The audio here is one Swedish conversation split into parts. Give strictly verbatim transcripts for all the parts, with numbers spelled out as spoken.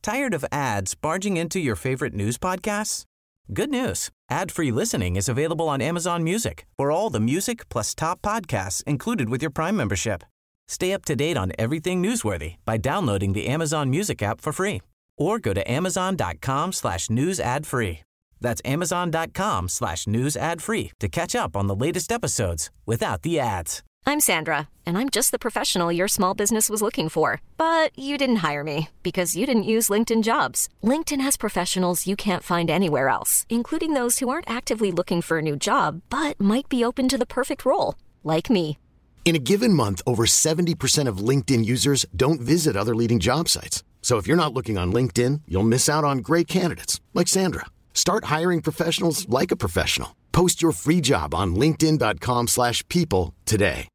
Tired of ads barging into your favorite news podcasts? Good news. Ad-free listening is available on Amazon Music for all the music plus top podcasts included with your Prime membership. Stay up to date on everything newsworthy by downloading the Amazon Music app for free or go to amazon.com slash news ad free. That's amazon.com slash news ad free to catch up on the latest episodes without the ads. I'm Sandra, and I'm just the professional your small business was looking for. But you didn't hire me because you didn't use LinkedIn Jobs. LinkedIn has professionals you can't find anywhere else, including those who aren't actively looking for a new job, but might be open to the perfect role, like me. In a given month, over seventy percent of LinkedIn users don't visit other leading job sites. So if you're not looking on LinkedIn, you'll miss out on great candidates, like Sandra. Start hiring professionals like a professional. Post your free job on linkedin.com slash people today.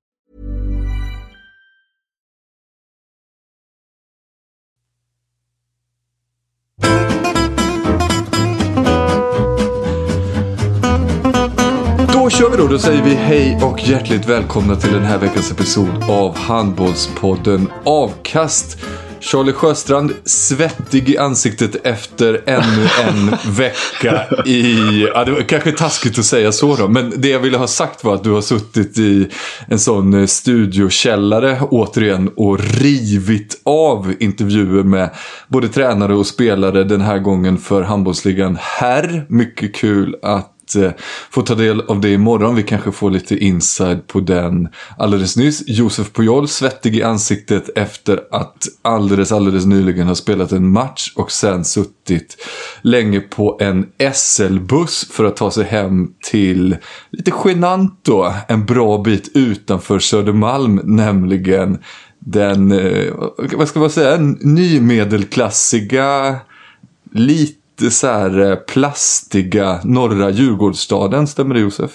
Då kör vi då, då säger vi hej och hjärtligt välkomna till den här veckans episod av Handbollspodden Avkast. Charlie Sjöstrand, svettig i ansiktet efter ännu en vecka i... Ja, det var kanske taskigt att säga så då, men det jag ville ha sagt var att du har suttit i en sån studiokällare återigen och rivit av intervjuer med både tränare och spelare den här gången för handbollsligan här. Mycket kul att få ta del av det imorgon. Vi kanske får lite inside på den alldeles nyss. Josef Pujol, svettig i ansiktet efter att alldeles, alldeles nyligen har spelat en match och sen suttit länge på en S L-buss för att ta sig hem till, lite genant då, en bra bit utanför Södermalm, nämligen den, vad ska man säga, nymedelklassiga, lite det så här plastiga norra Djurgårdsstaden, stämmer det, Josef?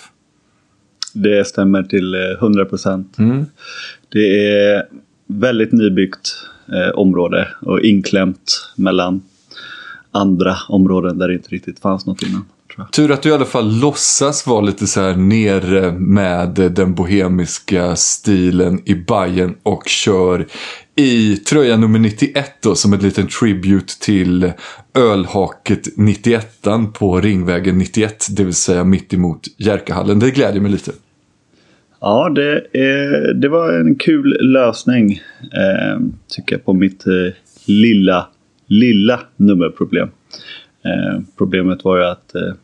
Det stämmer till hundra procent. Mm. Det är väldigt nybyggt eh, område och inklämt mellan andra områden där det inte riktigt fanns något innan. Tror jag. Tur att du i alla fall låtsas vara lite så här nere med den bohemiska stilen i Bayern och kör i tröja nummer nittioett då, som ett liten tribute till ölhaket nittioett på Ringvägen nittioett, det vill säga mitt emot Järkahallen. Det glädjer mig lite. Ja, det, är, det var en kul lösning eh, tycker jag på mitt eh, lilla, lilla nummerproblem. Eh, problemet var ju att eh,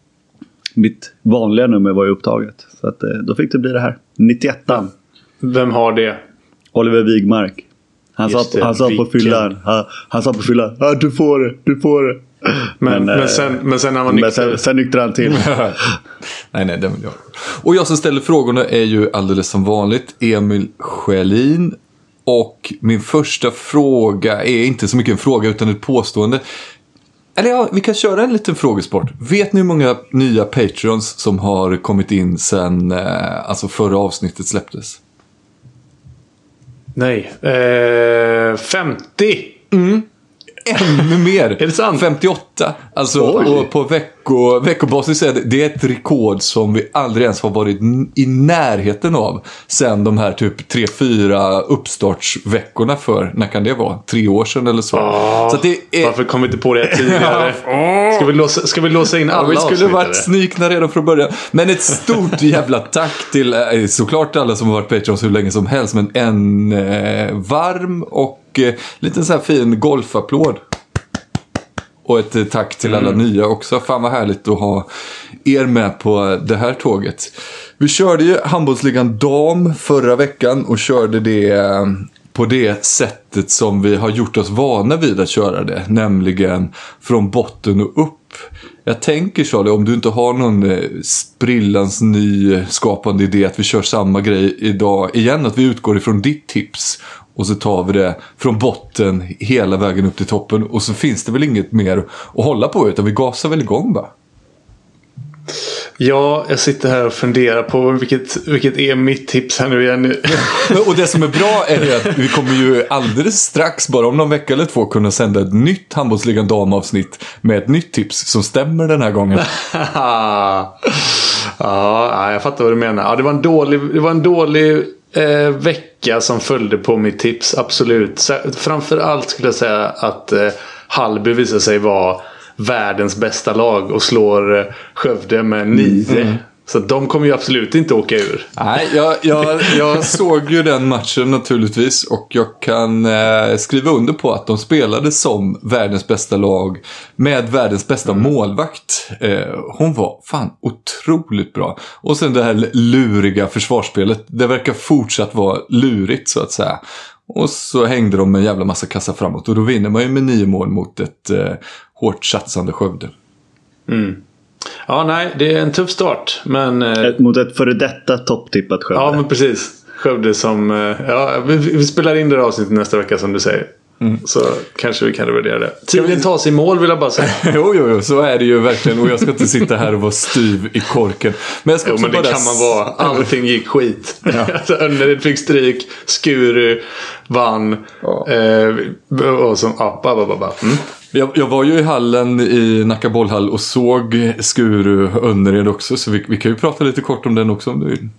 mitt vanliga nummer var ju upptaget. Så att, eh, då fick det bli det här. nittioett. Vem har det? Oliver Wigmark. Han sa, han sa på fyllan. Han, han sa på fyllan. Ja, du får det, du får det. Men, men, men, sen, men sen när man nykter... sen, sen nykter han till. nej, nej, det vill jag. Och jag som ställer frågorna är ju alldeles som vanligt Emil Sjölin. Och min första fråga är inte så mycket en fråga utan ett påstående. Eller ja, vi kan köra en liten frågesport. Vet ni hur många nya Patreons som har kommit in sen eh, alltså förra avsnittet släpptes? Nej. Eh, femtio. Mm. Ännu mer. Är det sant? femtioåtta. Alltså, och på vecko, veckobasis är det, det är ett rekord som vi aldrig ens har varit i närheten av sen de här typ tre fyra uppstartsveckorna för, när kan det vara? Tre år sedan eller så. Oh, så att det är... Varför kom vi inte på det tidigare? Ska vi låsa, ska vi låsa in alla ja, vi skulle avsnittare? varit snikna redan från början. Men ett stort jävla tack till såklart alla som har varit Patreons hur länge som helst, men en eh, varm och eh, lite så här fin golfapplåd. Och ett tack till alla mm. nya också. Fan vad härligt att ha er med på det här tåget. Vi körde ju handbollsligan dam förra veckan och körde det på det sättet som vi har gjort oss vana vid att köra det. Nämligen från botten och upp. Jag tänker, Charlie, om du inte har någon sprillans ny skapande idé att vi kör samma grej idag igen. Att vi utgår ifrån ditt tips. Och så tar vi det från botten hela vägen upp till toppen. Och så finns det väl inget mer att hålla på, utan vi gasar väl igång bara. Ja, jag sitter här och funderar på vilket, vilket är mitt tips här nu igen. Och det som är bra är det att vi kommer ju alldeles strax, bara om någon vecka eller två, kunna sända ett nytt handbollsligan damavsnitt med ett nytt tips som stämmer den här gången. Ja, jag fattar vad du menar. Ja, det var en dålig, det var en dålig eh, vecka som följde på mitt tips, absolut. Så, framförallt skulle jag säga att eh, Hallby visar sig vara världens bästa lag och slår Skövde med nio. Mm. Så de kommer ju absolut inte åka ur. Nej, jag, jag, jag såg ju den matchen naturligtvis. Och jag kan eh, skriva under på att de spelade som världens bästa lag med världens bästa mm. målvakt. Eh, hon var fan otroligt bra. Och sen det här luriga försvarsspelet. Det verkar fortsatt vara lurigt så att säga. Och så hängde de med en jävla massa kassa framåt. Och då vinner man ju med nio mål mot ett eh, hårt satsande Skövde. Mm. Ja, nej, det är en tuff start. Men, ett, mot ett före detta topptippat Skövde. Ja, men precis. Skövde som... Ja, vi, vi spelar in det här avsnittet nästa vecka som du säger. Mm. Så kanske vi kan värdera det. Tiden tas i mål vill jag bara säga. jo, jo, jo, så är det ju verkligen. Och jag ska inte sitta här och vara styv i korken. Men jag ska jo, också men det bara... kan man vara. Allting gick skit. Ja. Önnered fick stryk. Skuru vann. Ja. Eh, och så... Ja, ba, ba, ba, ba. Mm. Jag, jag var ju i hallen i Nacka bollhall och såg Skuru Önnered också. Så vi, vi kan ju prata lite kort om den också om du vill.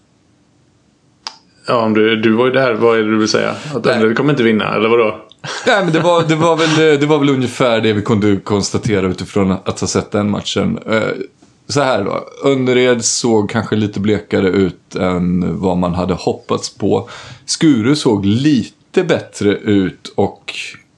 Ja, om du, du var ju där. Vad är det du vill säga? Att Önnered kommer inte vinna, eller vadå? Nej, men det var, det, var väl, det var väl ungefär det vi kunde konstatera utifrån att ha sett den matchen. Så här då. Önnered såg kanske lite blekare ut än vad man hade hoppats på. Skuru såg lite bättre ut och...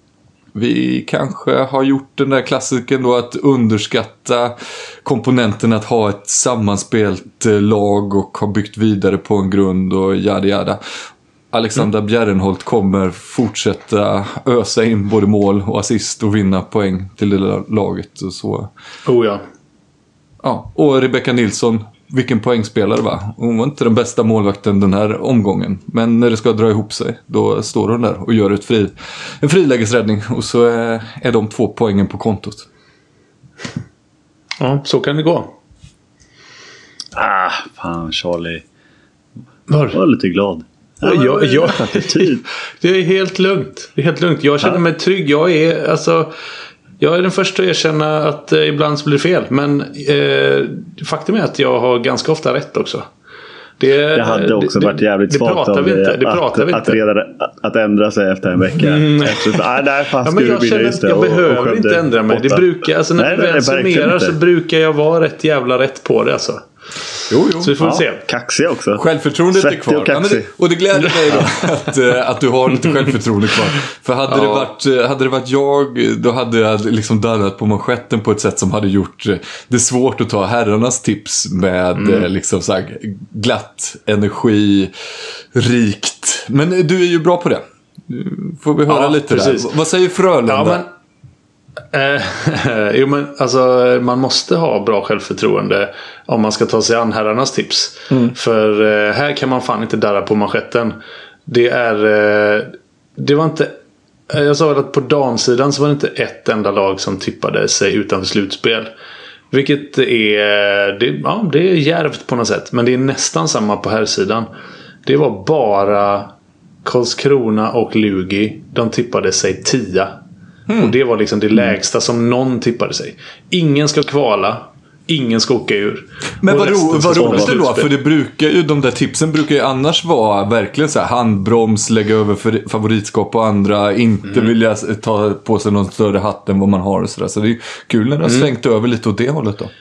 Vi kanske har gjort den där klassiken då att underskatta komponenten att ha ett sammanspelt lag och ha byggt vidare på en grund och jada jada. Alexander mm. Bjärrenholt kommer fortsätta ösa in både mål och assist och vinna poäng till det laget och så. Oh ja. Ja, och Rebecca Nilsson, vilken poängspelare va? Hon var inte den bästa målvakten den här omgången. Men när det ska dra ihop sig, då står hon där och gör ett fri, en frilägesräddning. Och så är, är de två poängen på kontot. Ja, så kan det gå. Ah, fan Charlie. Var? Jag var lite glad. Ja, jag, jag, det är helt lugnt. Det är helt lugnt. Jag känner mig trygg. Jag är alltså... Jag är den första att erkänna att eh, ibland så blir det fel. Men eh, faktum är att jag har ganska ofta rätt också. Det, det hade också det, varit jävligt svagt av det, det att, pratar vi att, inte. Redan, att ändra sig efter en vecka. Mm. Efter, ah, där ja, men jag känner att jag och, behöver och inte ändra mig. Det brukar, alltså, när jag väl summerar så brukar jag vara rätt jävla rätt på det. Alltså. Jo, jo. Så vi får ja, se. Kaxig också. Självförtroendet är kvar. Och, ja, det, och det gläder mig då att, att du har lite självförtroende kvar. För hade, ja. det varit, hade det varit jag, då hade jag liksom darrat på manschetten på ett sätt som hade gjort det svårt att ta herrarnas tips med mm. liksom så här glatt, energi, rikt. Men du är ju bra på det. Får vi höra ja, lite precis. Där. Vad säger Frölunda? Ja, men... Eh, jo men alltså man måste ha bra självförtroende om man ska ta sig an herrarnas tips. Mm. För eh, här kan man fan inte darra på manschetten. Det är eh, det var inte jag sa att på damsidan så var det inte ett enda lag som tippade sig utanför slutspel. Vilket är det, ja, det är djärvt på något sätt. Men det är nästan samma på herrsidan. Det var bara Karlskrona och Lugi. De tippade sig tia. Mm. Och det var liksom det lägsta som någon tippade sig. Ingen ska kvala. Ingen ska åka ur. Men vad, ro, vad roligt det då? För det brukar ju, de där tipsen brukar ju annars vara verkligen så här handbroms, lägga över för favoritskap och andra, inte mm. vilja ta på sig någon större hatt än vad man har och sådär. Så det är ju kul när det har mm. svängt över lite åt det hållet då.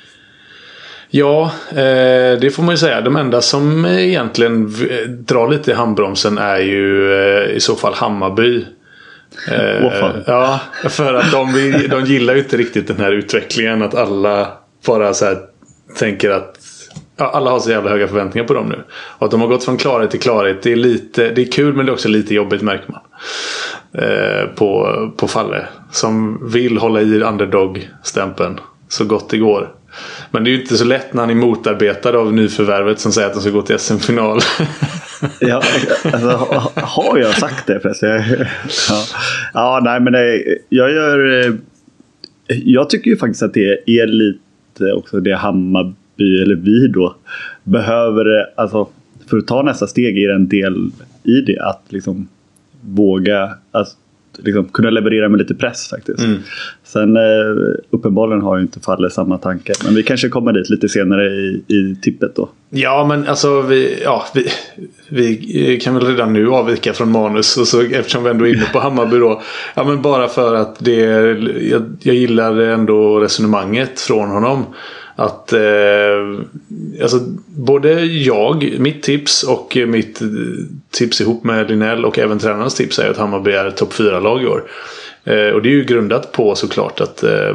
Ja, eh, det får man ju säga. De enda som egentligen drar lite i handbromsen är ju eh, i så fall Hammarby. Eh, ja, för att de, de gillar ju inte riktigt den här utvecklingen, att alla bara så här tänker att ja, alla har så jävla höga förväntningar på dem nu. Och att de har gått från klarhet till klarhet. Det är lite, det är kul men det är också lite jobbigt, märker man. Eh, på, på Falle. Som vill hålla i underdog-stämpeln så gott det går. Men det är ju inte så lätt när han är motarbetad av nyförvärvet som säger att de ska gå till S M-final. Ja, alltså, har jag sagt det förresten? Ja. Ja, nej men det, jag gör jag tycker ju faktiskt att det är lite också det Hammarby, eller vi då, behöver, alltså, för att ta nästa steg i en del i det, att liksom våga, alltså, liksom, kunna leverera med lite press faktiskt. Mm. Sen eh, uppenbarligen har ju inte fallet samma tankar. Men vi kanske kommer dit lite senare i, i tippet då. Ja, men alltså vi, ja, vi, vi kan väl redan nu avvika från manus. Och så, eftersom vi ändå är inne på Hammarby då. Ja, men bara för att det, jag, jag gillar ändå resonemanget från honom. Att eh, alltså, både jag, mitt tips och mitt tips ihop med Linell och även tränarens tips är att Hammarby är ett topp fyra lag i år. Eh, och det är ju grundat på såklart att eh,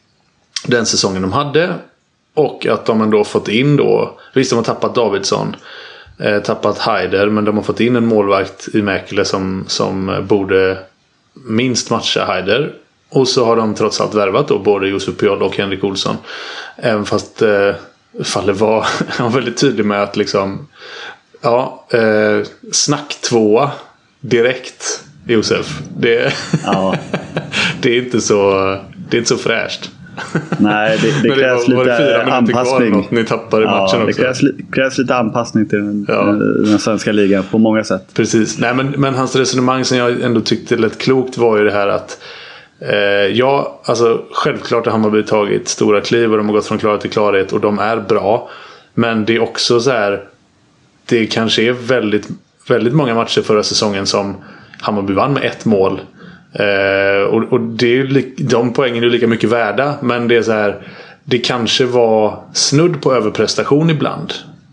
den säsongen de hade och att de ändå fått in då, visst de har tappat Davidsson, eh, tappat Haider, men de har fått in en målvakt i Mäkele som, som borde minst matcha Haider. Och så har de trots allt värvat då både Josef Piol och Henrik Olsson. Även fast eh, Falle var, var väldigt tydlig med att liksom ja, eh, snack tvåa direkt Josef. Det, ja. det är inte så det är inte så fräscht. Nej, det, det krävs det var, lite var anpassning. Ni tappade ja, matchen också. Det krävs, krävs lite anpassning till den, ja. den svenska ligan på många sätt. Precis. Nej, men, men hans resonemang som jag ändå tyckte lät klokt var ju det här att eh, ja, alltså självklart har Hammarby tagit stora kliv och de har gått från klarhet till klarhet och de är bra. Men det är också så här, det kanske är väldigt, väldigt många matcher förra säsongen som Hammarby vann med ett mål. Eh, och, och det är li- de poängen är lika mycket värda, men det är så här, det kanske var snudd på överprestation ibland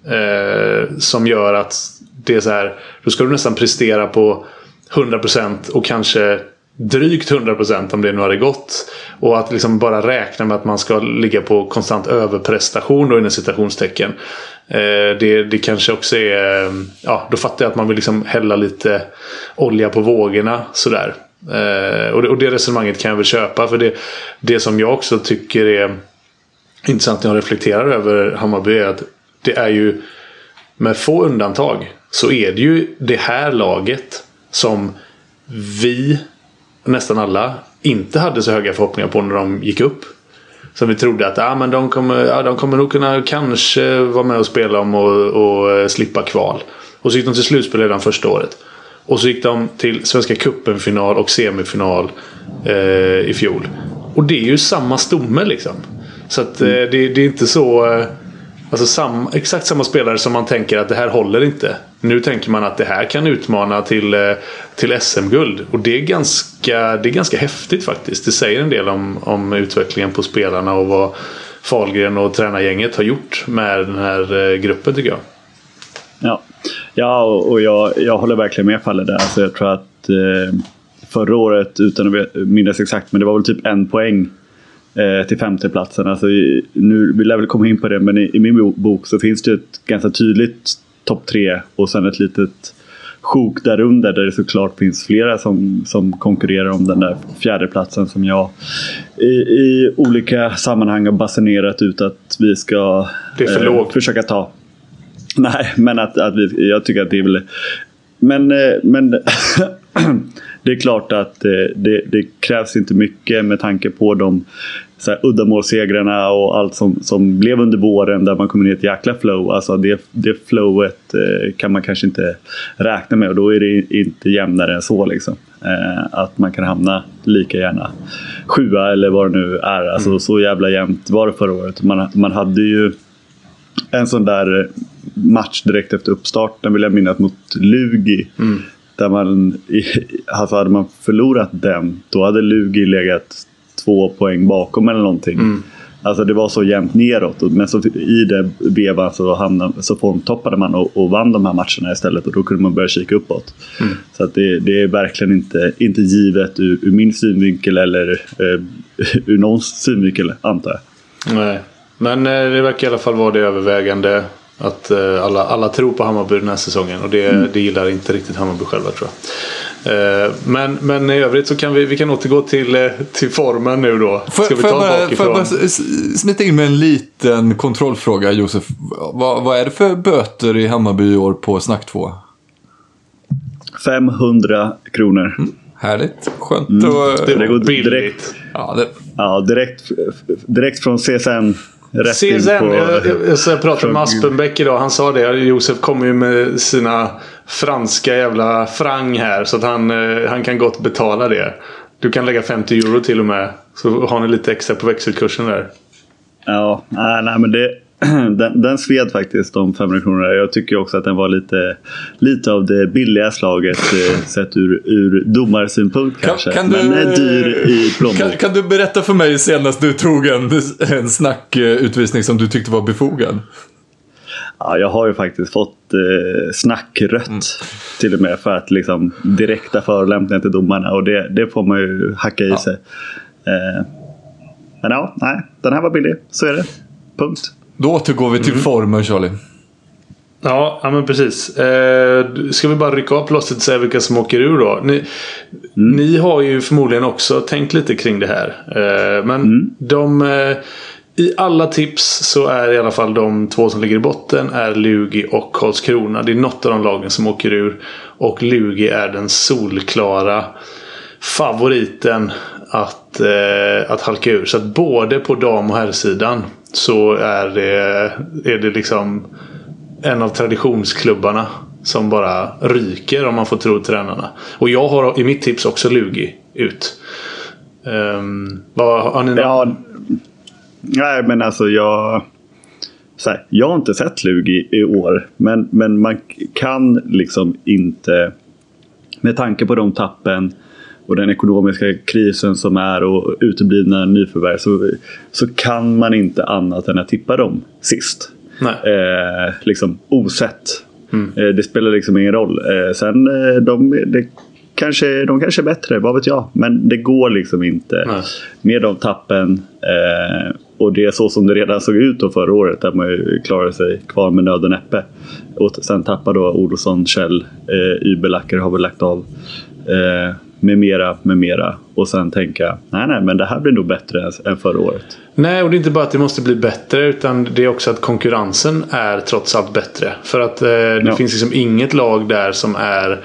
eh, som gör att det är så här, då ska du nästan prestera på hundra procent och kanske drygt hundra procent om det nu hade gått, och att liksom bara räkna med att man ska ligga på konstant överprestation då, inom citationstecken. eh, det, det kanske också är, ja, då fattar jag att man vill liksom hälla lite olja på vågorna sådär. Uh, och, det, och det resonemanget kan jag väl köpa, för det, det som jag också tycker är intressant när jag reflekterar över Hammarby är att det är ju, med få undantag, så är det ju det här laget som vi nästan alla inte hade så höga förhoppningar på när de gick upp. Som vi trodde att ah, men de, kommer, ja, de kommer nog kunna kanske vara med och spela om och, och slippa kval. Och så gick de till slutspel redan första året. Och så gick de till Svenska cupen-final och semifinal eh, i fjol. Och det är ju samma stomme liksom. Så att eh, det, det är inte så eh, alltså sam, exakt samma spelare som man tänker att det här håller inte. Nu tänker man att det här kan utmana till, eh, till S M-guld. Och det är, ganska, det är ganska häftigt faktiskt. Det säger en del om, om utvecklingen på spelarna och vad Fahlgren och tränargänget har gjort med den här eh, gruppen, tycker jag. Ja, ja och jag, jag håller verkligen med Falle där. Alltså jag tror att eh, förra året, utan att minnas exakt, men det var väl typ en poäng eh, till femteplatsen. Alltså, nu vill jag väl komma in på det, men i, i min bok så finns det ett ganska tydligt topp tre och sen ett litet sjok där under, där det såklart finns flera som, som konkurrerar om den där fjärdeplatsen som jag i, i olika sammanhang har basunerat ut att vi ska det är för eh, lågt. försöka ta. Nej, men att, att vi, jag tycker att det är väl... Men, men det är klart att det, det krävs inte mycket med tanke på de så här, uddamålssegrarna och allt som, som blev under våren, där man kommer ner i ett jäkla flow. Alltså det, det flowet kan man kanske inte räkna med, och då är det inte jämnare än så liksom. Att man kan hamna lika gärna sjua eller vad det nu är. Alltså mm. så jävla jämnt var det förra året. Man, man hade ju en sån där match direkt efter uppstarten, vill jag minnas, mot Lugi. Mm. Där man, alltså hade man förlorat den, då hade Lugi legat två poäng bakom eller någonting. Mm. Alltså det var så jämnt neråt. Men så i det vevan så, hamnade, så formtoppade man och, och vann de här matcherna istället. Och då kunde man börja kika uppåt. Mm. Så att det, det är verkligen inte, inte givet ur, ur min synvinkel eller eh, ur någons synvinkel, antar jag. Nej. Men eh, det verkar i alla fall vara det övervägande att eh, alla, alla tror på Hammarby den här säsongen, och det, mm. det gillar inte riktigt Hammarby själva, tror jag. Eh, men, men i övrigt så kan vi, vi kan återgå till, eh, till formen nu då. Ska för, vi ta för, bakifrån? Får jag bara smita in med en liten kontrollfråga, Josef? Vad, vad är det för böter i Hammarby i år på snack två? femhundra kronor. Mm. Härligt, skönt. Mm. Och, det, det går direkt, ja, det... ja, direkt, direkt från C S N rätt C S N, in på... jag, jag, jag pratade med Aspenbäck idag. Han sa det, Josef kommer ju med sina franska jävla frang här. Så att han, han kan gott betala det. Du kan lägga femtio euro till och med. Så har ni lite extra på växelkursen där. Ja, nej men det... Den, den sved faktiskt om femhundra kronor. Jag tycker också att den var lite, lite av det billiga slaget eh, sett ur, ur domarsynpunkt kanske. Kan, kan men du, är dyr i plånbok. Kan, kan du berätta för mig senast du tog en, en snackutvisning som du tyckte var befogad? Ja, jag har ju faktiskt fått eh, snackrött mm. till och med för att liksom direkta förolämpningar till domarna. Och det, det får man ju hacka i ja. sig. Eh, men ja, nej, den här var billig. Så är det. Punkt. Då återgår vi till mm. formen, Charlie. Ja, ja men precis. Eh, ska vi bara rycka upp plåstret och säga vilka som åker ur då? Ni, mm. ni har ju förmodligen också tänkt lite kring det här. Eh, men mm. de... Eh, i alla tips så är i alla fall de två som ligger i botten är Lugi och Karlskrona. Det är något av de lagen som åker ur. Och Lugi är den solklara favoriten att, eh, att halka ur. Så att både på dam- och herrsidan så är det, är det liksom en av traditionsklubbarna som bara ryker om man får tro tränarna. Och jag har i mitt tips också Lugi ut. Um, vad, har ni någon? Ja, nej men alltså jag så här, jag har inte sett Lugi i år. Men, men man kan liksom inte, med tanke på de tappen och den ekonomiska krisen som är och uteblivna nyförvärv, så, så kan man inte annat än att tippa dem sist. Nej. Eh, liksom osett. Mm. Eh, det spelar liksom ingen roll. Eh, sen eh, de, det, kanske, de kanske är bättre, vad vet jag. Men det går liksom inte. Nej. Med de tappen. Eh, och det är så som det redan såg ut då förra året, där man ju klarade sig kvar med nöd och näppe. Och sen tappar då Olsson, Kjell, eh, Ybelacker har väl lagt av. Eh, med mera, med mera. Och sen tänka, nej nej men det här blir nog bättre än, än förra året. Nej, och det är inte bara att det måste bli bättre, utan det är också att konkurrensen är trots allt bättre. För att eh, det ja. finns liksom inget lag där som är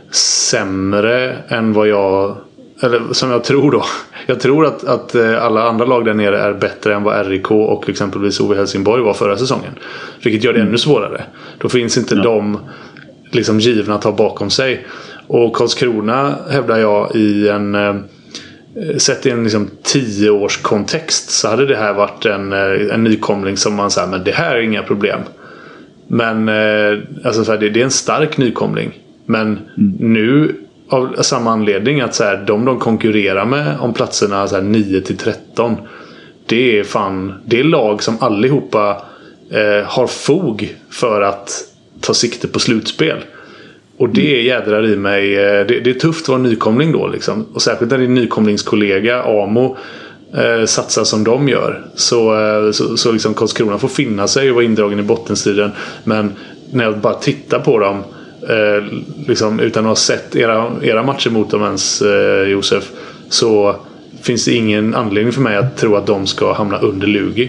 sämre än vad jag, eller som jag tror då. Jag tror att, att alla andra lag där nere är bättre än vad R I K och exempelvis O V Helsingborg var förra säsongen. Vilket gör det ännu svårare. Då finns inte ja. de liksom givna att ha bakom sig. Och Karlskrona hävdar jag i en eh, sett i en liksom tio års kontext, så hade det här varit en, en nykomling som man säger, men det här är inga problem. Men eh, alltså så här, det, det är en stark nykomling. Men mm. nu av samma anledning att så här, de de konkurrerar med om platserna så här, nio till tretton, det är fan, det är lag som allihopa eh, har fog för att ta sikte på slutspel. Och det jädrar i mig. Det, det är tufft att vara nykomling då liksom. Och särskilt när din nykomlingskollega Amo eh, satsar som de gör. Så, eh, så, så liksom Karlskrona får finna sig och vara indragen i bottenstriden. Men när jag bara tittar på dem eh, liksom, utan att ha sett era, era matcher mot dem ens, eh, Josef, så finns det ingen anledning för mig att tro att de ska hamna under Lugi.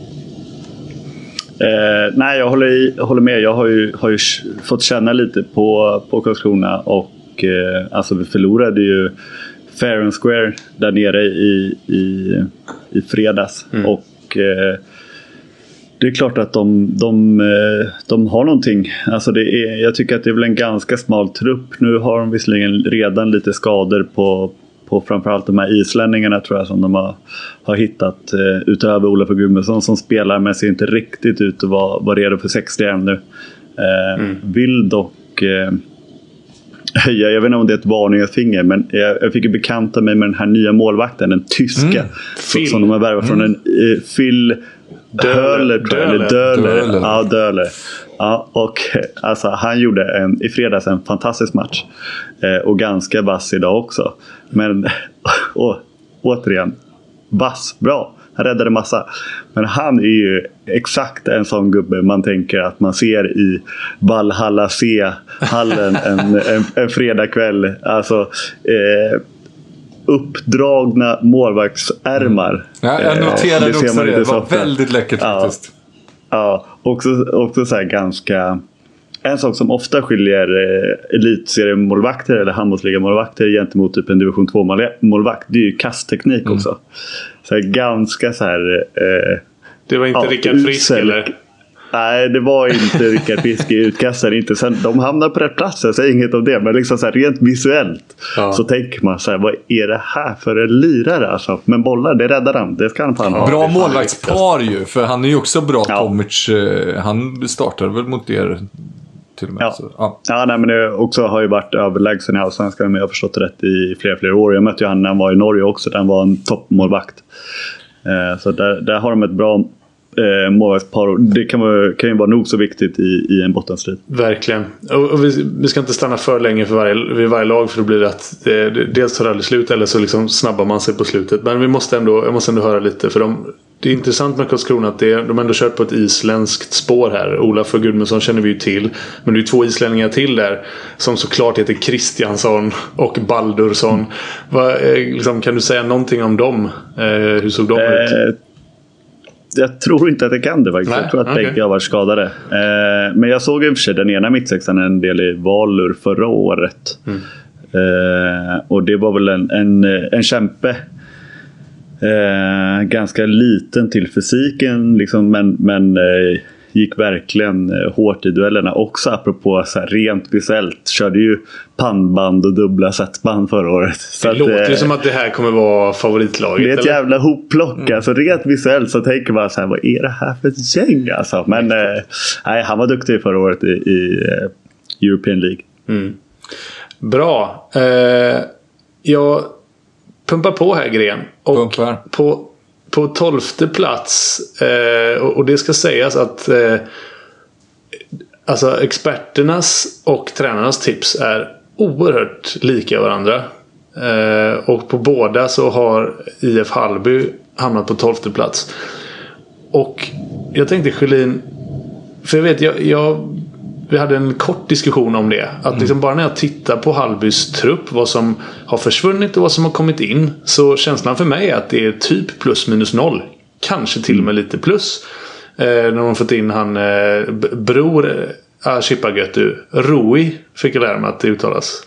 Eh, nej, jag håller, i, håller med. Jag har ju, har ju fått känna lite på, på Karlskrona. Och eh, alltså vi förlorade ju fair and square där nere i, i, i fredags. Mm. Och eh, det är klart att de, de, de har någonting. Alltså det är, jag tycker att det är väl en ganska smal trupp. Nu har de visserligen redan lite skador på på framförallt de här islänningarna, tror jag, som de har, har hittat eh, utöver Olof Gudmundsson som spelar, men ser inte riktigt ut att vara, vara redo för sextio ännu. Eh, mm. Vill dock eh, höja, jag vet inte om det är ett varningens finger, men jag, jag fick ju bekanta mig med den här nya målvakten, den tyska, mm. som, som de har värvat från en eh, Phil Döler, Döler, Döler. Ja, Döler. Ja, och alltså, han gjorde en, i fredags en fantastisk match. Eh, och ganska vass idag också. Men och, återigen, vass, bra. Han räddade massa. Men han är ju exakt en sån gubbe man tänker att man ser i Valhalla C-hallen en, en, en fredagkväll. Alltså eh, uppdragna målvaktsärmar. Mm. Ja, jag noterade eh, det också det. Det var ofta. Väldigt läckert faktiskt. Ja, ja, också, också så här ganska... En sak som ofta skiljer eh, elitseriemålvakter eller handbollsligamålvakter gentemot typ en division två-målvakt, det är ju kastteknik mm. också. Så här, ganska så här... Eh, Det var inte ja, Rickard Frisk eller? Nej, det var inte Rickard Frisk i utkastet. Inte. Sen, de hamnar på rätt plats, jag säger inget om det. Men liksom så här, rent visuellt ja. så tänker man så här, vad är det här för en lirare? Alltså? Men bollar, det räddar han. Det ska han fan ha. Bra målvaktspar ju, för han är ju också bra. Ja. Tomic, han startade väl mot er till och med. Ja, så, ja. ja nej, men det också har ju varit överlägsen i Allsvenskan, men jag har förstått det rätt i flera, flera år. Jag mötte ju han när han var i Norge också, där han var en toppmålvakt. Eh, så där, där har de ett bra eh, målvaktspar, och det kan, vara, kan ju vara nog så viktigt i, i en bottenstrid. Verkligen. Och, och vi, vi ska inte stanna för länge för varje, vid varje lag, för då blir det att det, det, dels tar det aldrig slut, eller så liksom snabbar man sig på slutet. Men vi måste ändå, jag måste ändå höra lite, för de, det är intressant med Karlskrona att det, de ändå kört på ett isländskt spår här. Olaf och Gudmundsson känner vi ju till, men det är ju två islänningar till där som såklart heter Kristiansson och Baldursson. Vad, liksom, kan du säga någonting om dem? Eh, hur såg de eh, ut? Jag tror inte att det kan det faktiskt. Nej, jag tror att okay. bägge har varit skadade. Eh, men jag såg i och för sig den ena mittsexan en del i Valur förra året. Mm. Eh, och det var väl en, en, en kämpe. Eh, ganska liten till fysiken liksom, men, men eh, gick verkligen eh, hårt i duellerna också, apropå så här, rent visuellt. Körde ju pannband och dubbla setband förra året. Så det att, låter ju eh, som att det här kommer vara favoritlaget. Det är ett eller? jävla hopplock. Mm. Alltså, rent visuellt så tänker man så här, vad är det här för ett gäng? Alltså. Men eh, nej, han var duktig förra året i, i eh, European League. Mm. Bra. Eh, jag pumpar på här, Gren. Och på, på tolfte plats, eh, och, och det ska sägas att eh, alltså experternas och tränarnas tips är oerhört lika varandra. Eh, och på båda så har I F Hallby hamnat på tolfte plats. Och jag tänkte, Sjölin, för jag vet, jag, jag vi hade en kort diskussion om det. Att mm. liksom bara när jag tittar på Hallbys trupp, vad som har försvunnit och vad som har kommit in, så känslan för mig är att det är typ plus minus noll. Kanske till och med lite plus. Eh, när de har fått in han eh, bror ah, Chipagötu. Rui fick jag lära mig att det uttalas.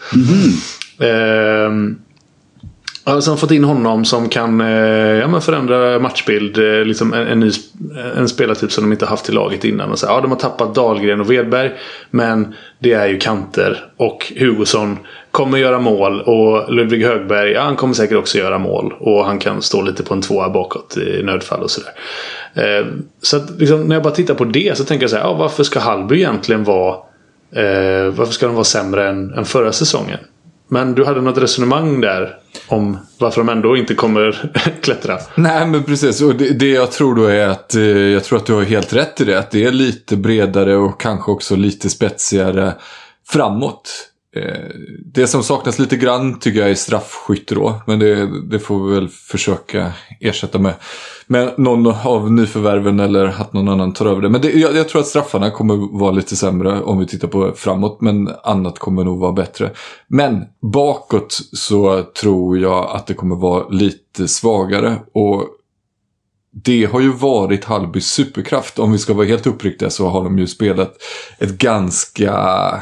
Mm. Eh, Alltså han fått in honom som kan eh, ja, men förändra matchbild, eh, liksom en, en, ny, en spelartyp som de inte haft i laget innan. Och så, ja, de har tappat Dahlgren och Wedberg, men det är ju kanter, och Hugosson kommer göra mål, och Ludvig Högberg, ja, han kommer säkert också göra mål, och han kan stå lite på en tvåa bakåt i nödfall och sådär. Eh, så att, liksom, när jag bara tittar på det så tänker jag så här, ja, varför ska Hallby egentligen vara eh, varför ska de vara sämre än, än förra säsongen? Men du hade något resonemang där om varför de ändå inte kommer klättra. Nej, men precis. Och det, det jag tror då är att eh, jag tror att du har helt rätt i det. Att det är lite bredare och kanske också lite spetsigare framåt. Eh, det som saknas lite grann tycker jag är straffskytt då. Men det, det får vi väl försöka ersätta med, med någon av nyförvärven, eller att någon annan tar över det. Men det, jag, jag tror att straffarna kommer vara lite sämre om vi tittar på framåt. Men annat kommer nog vara bättre. Men bakåt så tror jag att det kommer vara lite svagare. Och det har ju varit Hallbys superkraft. Om vi ska vara helt uppriktiga så har de ju spelat ett ganska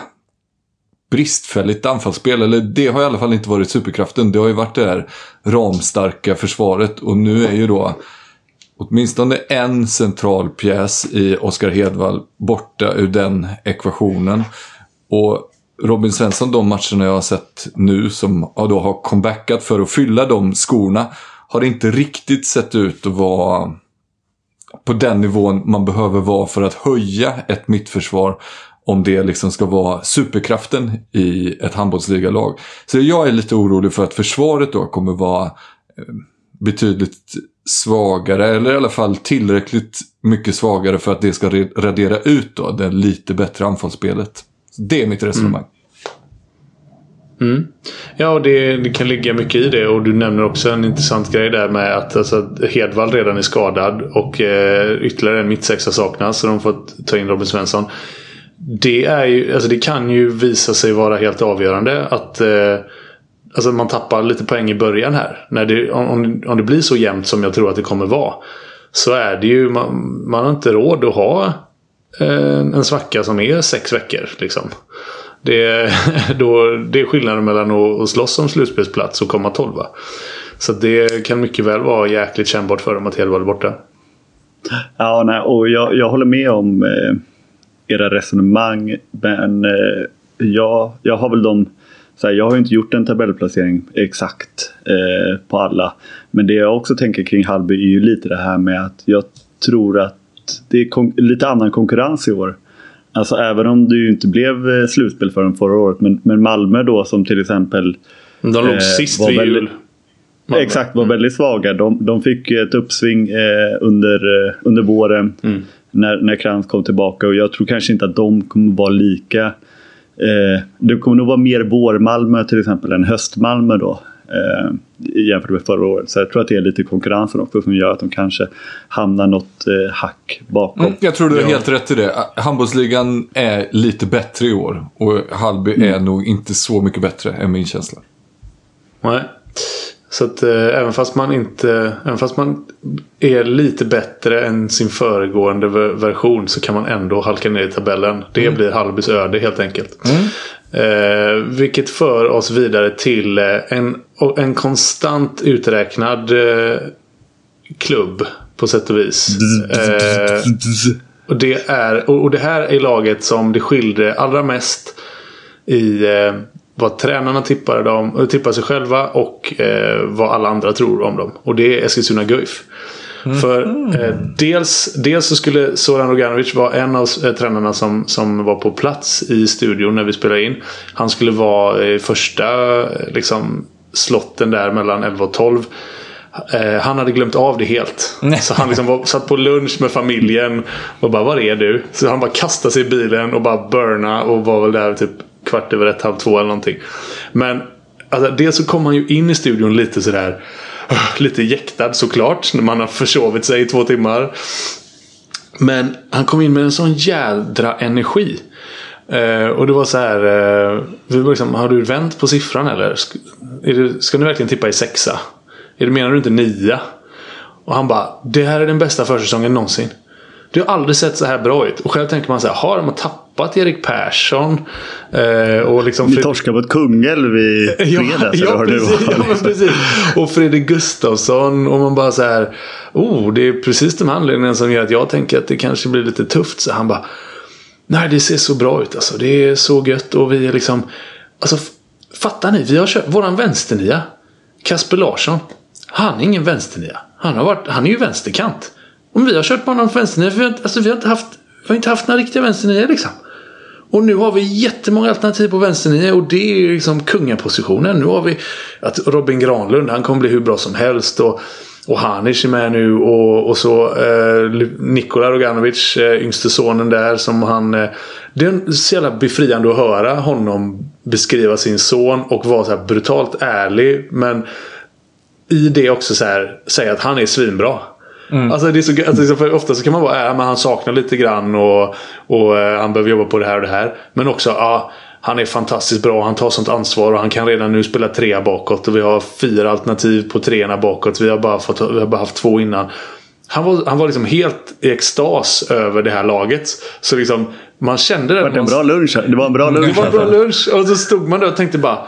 bristfälligt anfallsspel, eller det har i alla fall inte varit superkraften. Det har ju varit det här ramstarka försvaret, och nu är ju då åtminstone en central pjäs i Oskar Hedvall borta ur den ekvationen. Och Robin Svensson, de matcherna jag har sett nu som då har comebackat för att fylla de skorna, har inte riktigt sett ut att vara på den nivån man behöver vara för att höja ett mittförsvar, om det liksom ska vara superkraften i ett handbollsligalag. Så jag är lite orolig för att försvaret då kommer vara betydligt svagare, eller i alla fall tillräckligt mycket svagare för att det ska radera ut då det lite bättre anfallsspelet. Så det är mitt resonemang. Mm. Mm. Ja, och det, det kan ligga mycket i det, och du nämner också en intressant grej där med att alltså, Hedvall redan är skadad och eh, ytterligare en mittsexa saknas, så de får ta in Robin Svensson. Det, är ju, alltså det kan ju visa sig vara helt avgörande att eh, alltså man tappar lite poäng i början här. När det, om, om det blir så jämnt som jag tror att det kommer vara, så är det ju, man, man har inte råd att ha eh, en svacka som är sex veckor liksom. Det, då, det är skillnaden mellan att, att slåss om slutspelsplats och komma tolva. Så det kan mycket väl vara jäkligt kännbart för dem att Hedvall är borta. Ja, nej, och jag, jag håller med om eh, era resonemang, men eh, jag, jag har väl de så här, jag har ju inte gjort en tabellplacering exakt eh, på alla, men det jag också tänker kring Hallby är ju lite det här med att jag tror att det är kon- lite annan konkurrens i år. Alltså även om det ju inte blev slutspel för den förra året, men, men Malmö då som till exempel de låg eh, sist vid väldigt, jul. Malmö. Exakt, var väldigt svaga. De, de fick ett uppsving eh, under, eh, under våren mm. när, när Krantz kom tillbaka, och jag tror kanske inte att de kommer vara lika eh, det kommer nog vara mer vår-Malmö till exempel än höst-Malmö då eh, jämfört med förra året. Så jag tror att det är lite konkurrensen också som gör att de kanske hamnar något eh, hack bakom. Mm, jag tror du har ja. helt rätt i det. Handbollsligan är lite bättre i år, och Hallby mm. är nog inte så mycket bättre än min känsla. Nej. Så att eh, även fast man inte även fast man är lite bättre än sin föregående version, så kan man ändå halka ner i tabellen. Det mm. blir Hallbys öde helt enkelt. Mm. Eh, vilket för oss vidare till eh, en, en konstant uträknad eh, klubb på sätt och vis. Eh, och, det är, och, och det här är laget som det skilde allra mest i eh, vad tränarna tippade dem, tippar sig själva och eh, vad alla andra tror om dem. Och det är Eskilstuna Guif. Mm. För eh, dels, dels så skulle Zoran Roganovic vara en av eh, tränarna som, som var på plats i studion när vi spelade in. Han skulle vara i första eh, liksom, slotten där mellan elva och tolv. Eh, han hade glömt av det helt. Nej. Så han liksom var, satt på lunch med familjen och bara, var är du? Så han bara kastade sig i bilen och bara burna och var väl där typ kvart över ett, halv två eller någonting. Men alltså, dels så kom han ju in i studion lite sådär lite jäktad såklart, när man har försovit sig i två timmar. Men han kom in med en sån jädra energi. Eh, och det var så här eh, vi var liksom, har du vänt på siffran eller? Ska, är det, ska ni verkligen tippa i sexa? Är det, menar du inte nia? Och han bara, det här är den bästa försäsongen någonsin. Det har aldrig sett så här bra ut. Och själv tänker man så här, har de tappat Erik Persson? Eh, och liksom Ni torskar mot Kungälv i fredags. ja, ja, precis, ja, men precis. Och Fredrik Gustafsson. Och man bara så här, oh, det är precis de anledningarna som gör att jag tänker att det kanske blir lite tufft. Så han bara, nej, det ser så bra ut alltså. Det är så gött. Och vi är liksom, alltså fattar ni, vi har kört våran vänsternia, Kasper Larsson. Han är ingen vänsternia. Han, har varit, han är ju vänsterkant. Om vi har kört på honom på vänsternia, för vi har, alltså, vi har inte haft vi har inte haft några riktiga vänsternia liksom. Och nu har vi jättemånga alternativ på vänsternia, och det är liksom kungapositionen. Nu har vi att Robin Granlund, han kommer bli hur bra som helst, och och Hanish är med nu, och och så eh, Nikola Roganovic, eh, yngste sonen där, som han eh, det är så jävla befriande att höra honom beskriva sin son och vara så här brutalt ärlig, men i det också så här säga att han är svinbra. Mm. Alltså det är så, alltså för ofta så kan man vara ja, men han saknar lite grann och, och uh, han behöver jobba på det här och det här, men också ja, han är fantastiskt bra, han tar sånt ansvar och han kan redan nu spela trea bakåt, och vi har fyra alternativ på treorna bakåt, vi har bara, fått, vi har bara haft två innan. Han var, han var liksom helt i extas över det här laget, så liksom man kände det. Det var en bra lunch. Det var en bra lunch. Det var en bra lunch, och så stod man där och tänkte bara,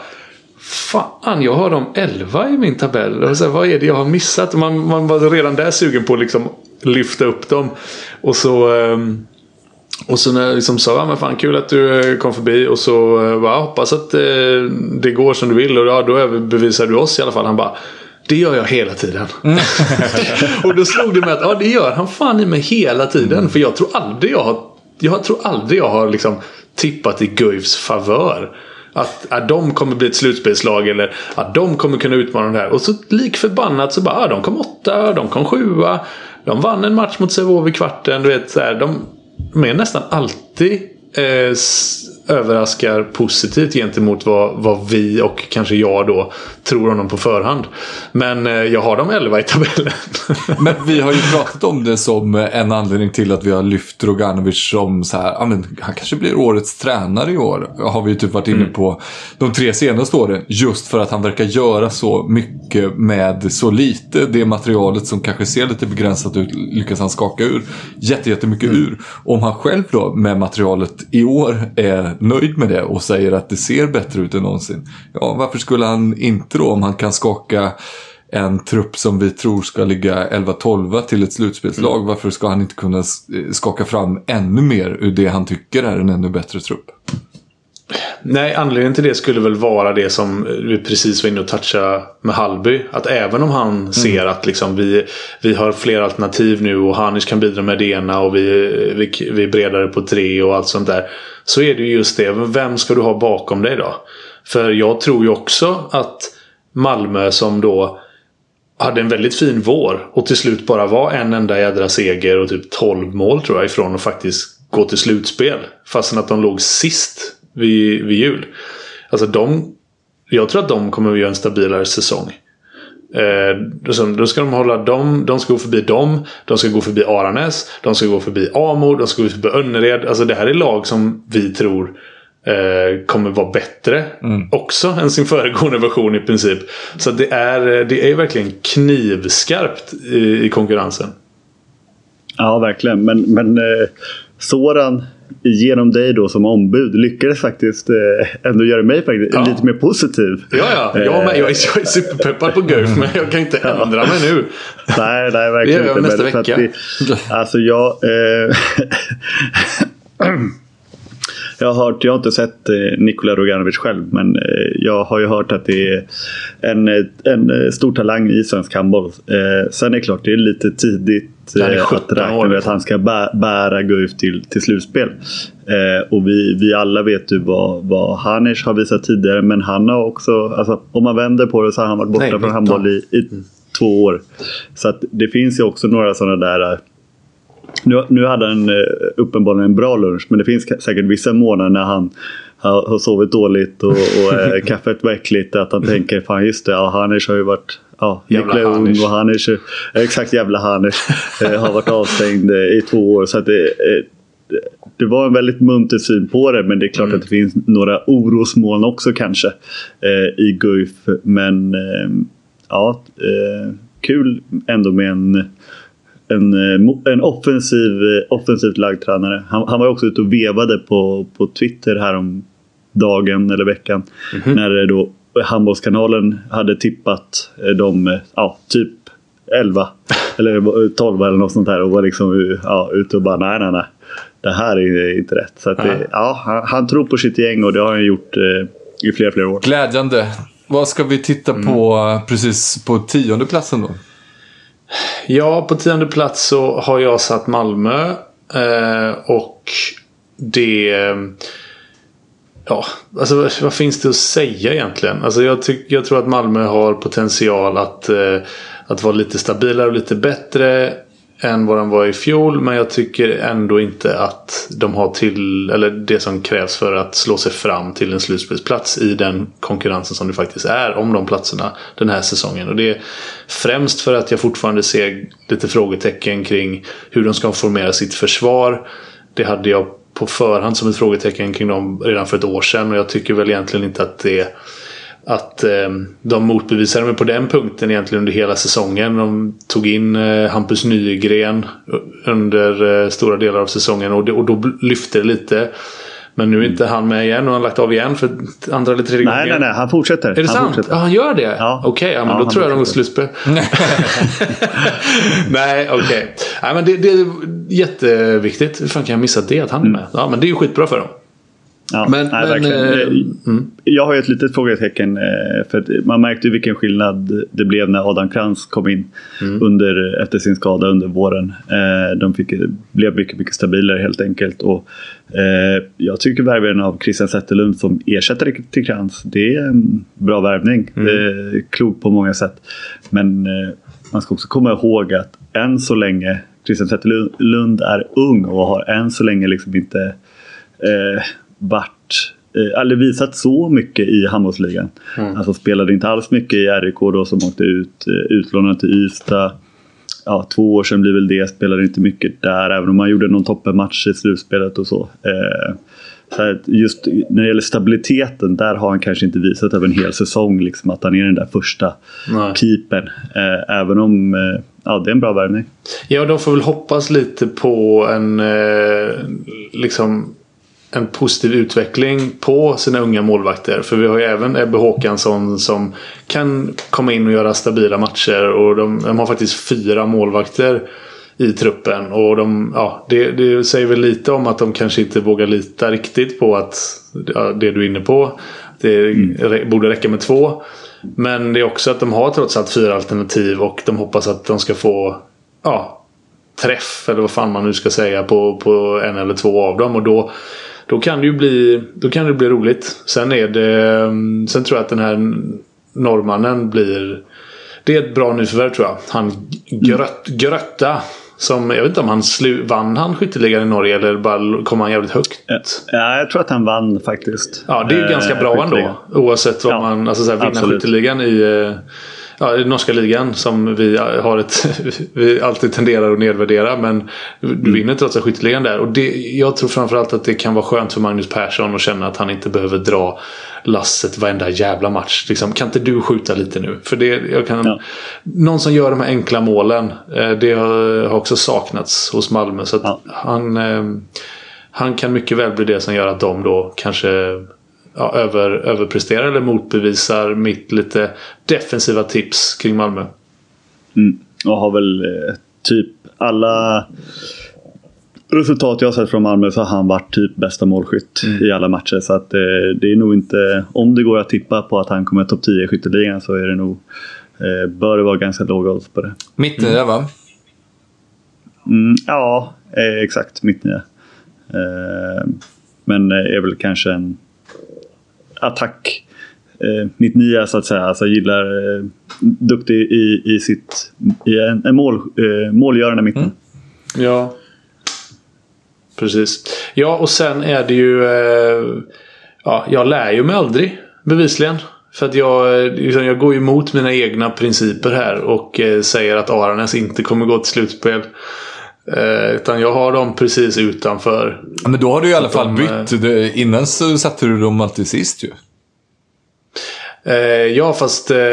fan, jag har dem elva i min tabell. Och så här, vad är det jag har missat? Och man, man var redan där sugen på att liksom lyfta upp dem. Och så um, och så när jag liksom sa, ja men fan kul att du kom förbi. Och så uh, bara, hoppas att uh, det går som du vill. Och ja, då bevisar du oss i alla fall. Han bara, det gör jag hela tiden. Mm. Och då slog det med att ja, det gör han fan i mig hela tiden. Mm. För jag tror aldrig jag har Jag tror aldrig jag har liksom tippat i Guifs favör. Att, att de kommer bli ett slutspelslag, eller att de kommer kunna utmana det här. Och så lik förbannat så bara, ja, de kom åtta, de kom sjua, de vann en match mot Sävehof i kvarten. Du vet, så här, de, de är nästan alltid eh, s- överraskar positivt gentemot vad, vad vi och kanske jag då tror honom på förhand. Men eh, jag har dem elva i tabellen. Men vi har ju pratat om det som en anledning till att vi har lyft Roganovic som så här, ja men han kanske blir årets tränare i år. Har vi ju typ varit inne mm. på de tre senaste åren, just för att han verkar göra så mycket med så lite. Det materialet som kanske ser lite begränsat ut lyckas han skaka ur jätte, jättemycket mm. ur. Om han själv då med materialet i år är nöjd med det och säger att det ser bättre ut än någonsin. Ja, varför skulle han inte då, om han kan skaka en trupp som vi tror ska ligga elva tolv till ett slutspelslag. Mm. Varför ska han inte kunna skaka fram ännu mer ur det han tycker är en ännu bättre trupp? Nej, anledningen till det skulle väl vara det som vi precis var inne och toucha med Hallby. Att även om han mm. ser att liksom vi, vi har fler alternativ nu och Hanish kan bidra med det ena och vi, vi, vi är bredare på tre och allt sånt där. Så är det ju just det. Vem ska du ha bakom dig då? För jag tror ju också att Malmö som då hade en väldigt fin vår och till slut bara var en enda jädra seger och typ tolv mål tror jag ifrån och faktiskt gå till slutspel. Fastän att de låg sist vid, vid jul. Alltså de, jag tror att de kommer att göra en stabilare säsong. Eh, då, då ska de hålla dem, de ska gå förbi dem, de ska gå förbi Aranäs, de ska gå förbi Amor, de ska gå förbi Önnered. Alltså det här är lag som vi tror eh, kommer vara bättre mm. också än sin föregående version i princip. Så det är, det är verkligen knivskarpt i, i konkurrensen. Ja, verkligen. Men, men eh, Soran genom dig då som ombud lyckades faktiskt eh, ändå göra mig faktiskt ja. lite mer positiv. Ja, ja. Jag, med, jag, är, jag är superpeppad på Guif men jag kan inte ändra mig nu. Nej, nej, verkligen inte. Nästa vecka. Vi, alltså jag... Eh, jag har hört, jag har inte sett eh, Nikola Roganovic själv, men eh, jag har ju hört att det är en, en stor talang i svensk handboll. Eh, sen är det klart, det är lite tidigt eh, att räkna med att han ska bä, bära Guif till, till slutspel. Eh, och vi, vi alla vet ju vad, vad Hanish har visat tidigare, men han har också, alltså, om man vänder på det så har han varit borta Nej, från handboll i, i mm. två år. Så att det finns ju också några sådana där... Nu, nu hade han uppenbarligen en bra lunch, men det finns säkert vissa månader när han har, har sovit dåligt och, och äh, kaffet var äckligt, att han tänker, fan just det, ja, Hanish har ju varit ja, jävla ung och Hanish, exakt jävla Hanish äh, har varit avstängd äh, i två år, så att det, äh, det var en väldigt munter syn på det, men det är klart mm. att det finns några orosmoln också kanske äh, i Guif, men äh, ja, äh, kul ändå med en En, en offensiv, offensivt lagtränare. Han, han var också ute och vevade på, på Twitter här om dagen eller veckan. Mm-hmm. När då handbollskanalen hade tippat de ja, typ elva eller tolv eller något sånt här och var liksom ja, ute och bara nej nej nej. Det här är inte rätt. Så att det, ja, han, han tror på sitt gäng och det har han gjort eh, i flera flera år. Glädjande. Vad ska vi titta mm. på precis på tionde platsen då? Ja, på tionde plats så har jag satt Malmö eh, och det ja, alltså vad finns det att säga egentligen? Alltså jag, tyck, jag tror att Malmö har potential att, eh, att vara lite stabilare och lite bättre än vad de var i fjol, men jag tycker ändå inte att de har till, eller det som krävs för att slå sig fram till en slutspelsplats i den konkurrensen som det faktiskt är om de platserna den här säsongen. Och det är främst för att jag fortfarande ser lite frågetecken kring hur de ska formera sitt försvar. Det hade jag på förhand som ett frågetecken kring dem redan för ett år sedan, och jag tycker väl egentligen inte att det att eh, de motbevisade mig på den punkten egentligen under hela säsongen. De tog in eh, Hampus Nygren under eh, stora delar av säsongen och, det, och då lyfte det lite. Men nu är inte han med igen och han har lagt av igen för andra eller tredje gången. Nej, nej, nej, han fortsätter. Är det han sant? Fortsätter. Ja, han gör det? Ja. Okej, okay, ja, men ja, då tror jag de går slutspel. Nej, okej. Okay. Nej, men det, det är jätteviktigt. Hur fan kan jag missa det att han är med? Ja, men det är ju skitbra för dem. Ja, men, nej, men äh, mm. Jag har ju ett litet frågetecken för att man märkte ju vilken skillnad det blev när Adam Krantz kom in mm. under, efter sin skada under våren. De fick, blev mycket, mycket stabilare helt enkelt, och jag tycker värvningen av Christian Zetterlund som ersätter till Krantz, det är en bra värvning. Mm. Det är klok på många sätt, men man ska också komma ihåg att än så länge Christian Zetterlund är ung och har än så länge liksom inte eh, varit eh, eller visat så mycket i handbollsligan. Mm. Alltså spelade inte alls mycket i R I K då, som åkte ut eh, utlånat till Ystad. Ja, två år sedan blir väl det, spelade inte mycket där, även om man gjorde någon toppenmatch i slutspelet och så. Eh, så att just när det gäller stabiliteten, där har han kanske inte visat över en hel säsong liksom, att han är den där första keepern. Eh, även om eh, ja, det är en bra värvning. Ja, de får väl hoppas lite på en eh, liksom en positiv utveckling på sina unga målvakter. För vi har ju även Ebbe Håkansson som kan komma in och göra stabila matcher. Och de, de har faktiskt fyra målvakter i truppen. Och de, ja, det, det säger väl lite om att de kanske inte vågar lita riktigt på att ja, det du är inne på. Det mm. borde räcka med två. Men det är också att de har trots allt fyra alternativ. Och de hoppas att de ska få ja, träff, eller vad fan man nu ska säga, på, på en eller två av dem. Och då Då kan det ju bli, då kan det bli roligt. Sen är det, sen tror jag att den här norrmannen blir, det är ett bra nyförvärv tror jag. Han Grött, Grötta, som jag vet inte om han slu, vann han skytteligan i Norge eller bara kom han jävligt högt. Ja, jag tror att han vann faktiskt. Ja, det är ganska bra ändå. Oavsett vad ja, man, alltså så här, vinna skytteligan i ja, i norska ligan som vi har ett vi alltid tenderar att nedvärdera, men du vinner trots allt skytteligan där, och det, jag tror framförallt att det kan vara skönt för Magnus Persson att känna att han inte behöver dra lasset varenda jävla match liksom. Kan inte du skjuta lite nu? För det, jag kan, ja. Någon som gör de här enkla målen, det har, har också saknats hos Malmö, så att ja. han, han kan mycket väl bli det som gör att de då kanske ja, över, överpresterar eller motbevisar mitt lite defensiva tips kring Malmö. Mm. Och har väl eh, typ alla resultat jag har sett från Malmö, så har han varit typ bästa målskytt mm. i alla matcher. Så att eh, det är nog inte, om det går att tippa på att han kommer topp tio i skytteligan, så är det nog eh, bör det vara ganska låg odds på det. Mitt nya mm. va? Mm, ja, eh, exakt mitt nya. Eh, men eh, är väl kanske en attack eh, mitt nya så att säga, alltså gillar eh, duktig i, i sitt i en, en mål, eh, målgörande mitten. Mm. Ja, precis. Ja, och sen är det ju eh, ja, jag lär ju mig aldrig bevisligen, för att jag, liksom, jag går emot mina egna principer här och eh, säger att Aranäs inte kommer gå till slutspel. Eh, utan jag har dem precis utanför. Men då har du i alla fall bytt. Det, innan så satte du dem alltid sist ju. Eh, ja, fast eh,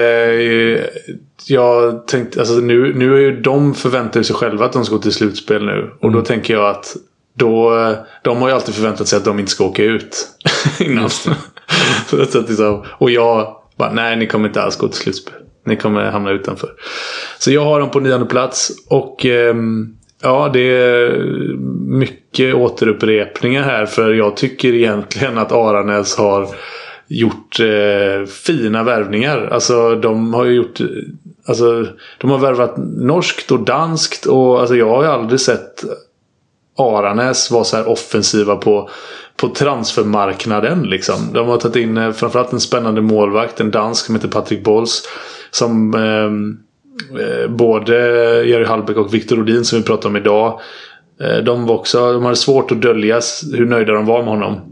jag tänkte, alltså nu, nu är ju de förväntar sig själva att de ska gå till slutspel nu. Och mm. då tänker jag att då, de har ju alltid förväntat sig att de inte ska åka ut innan. Så att, liksom, och jag bara, nej, ni kommer inte alls gå till slutspel. Ni kommer hamna utanför. Så jag har dem på nionde plats. Och eh, ja, det är mycket återupprepningar här, för jag tycker egentligen att Aranäs har gjort eh, fina värvningar. Alltså de har ju gjort, alltså de har värvat norskt och danskt, och alltså jag har ju aldrig sett Aranäs vara så här offensiva på på transfermarknaden liksom. De har tagit in eh, framförallt en spännande målvakt, en dansk som heter Patrick Bolls, som eh, både Jerry Hallbäck och Viktor Rodin som vi pratar om idag, de var också, de hade svårt att dölja hur nöjda de var med honom.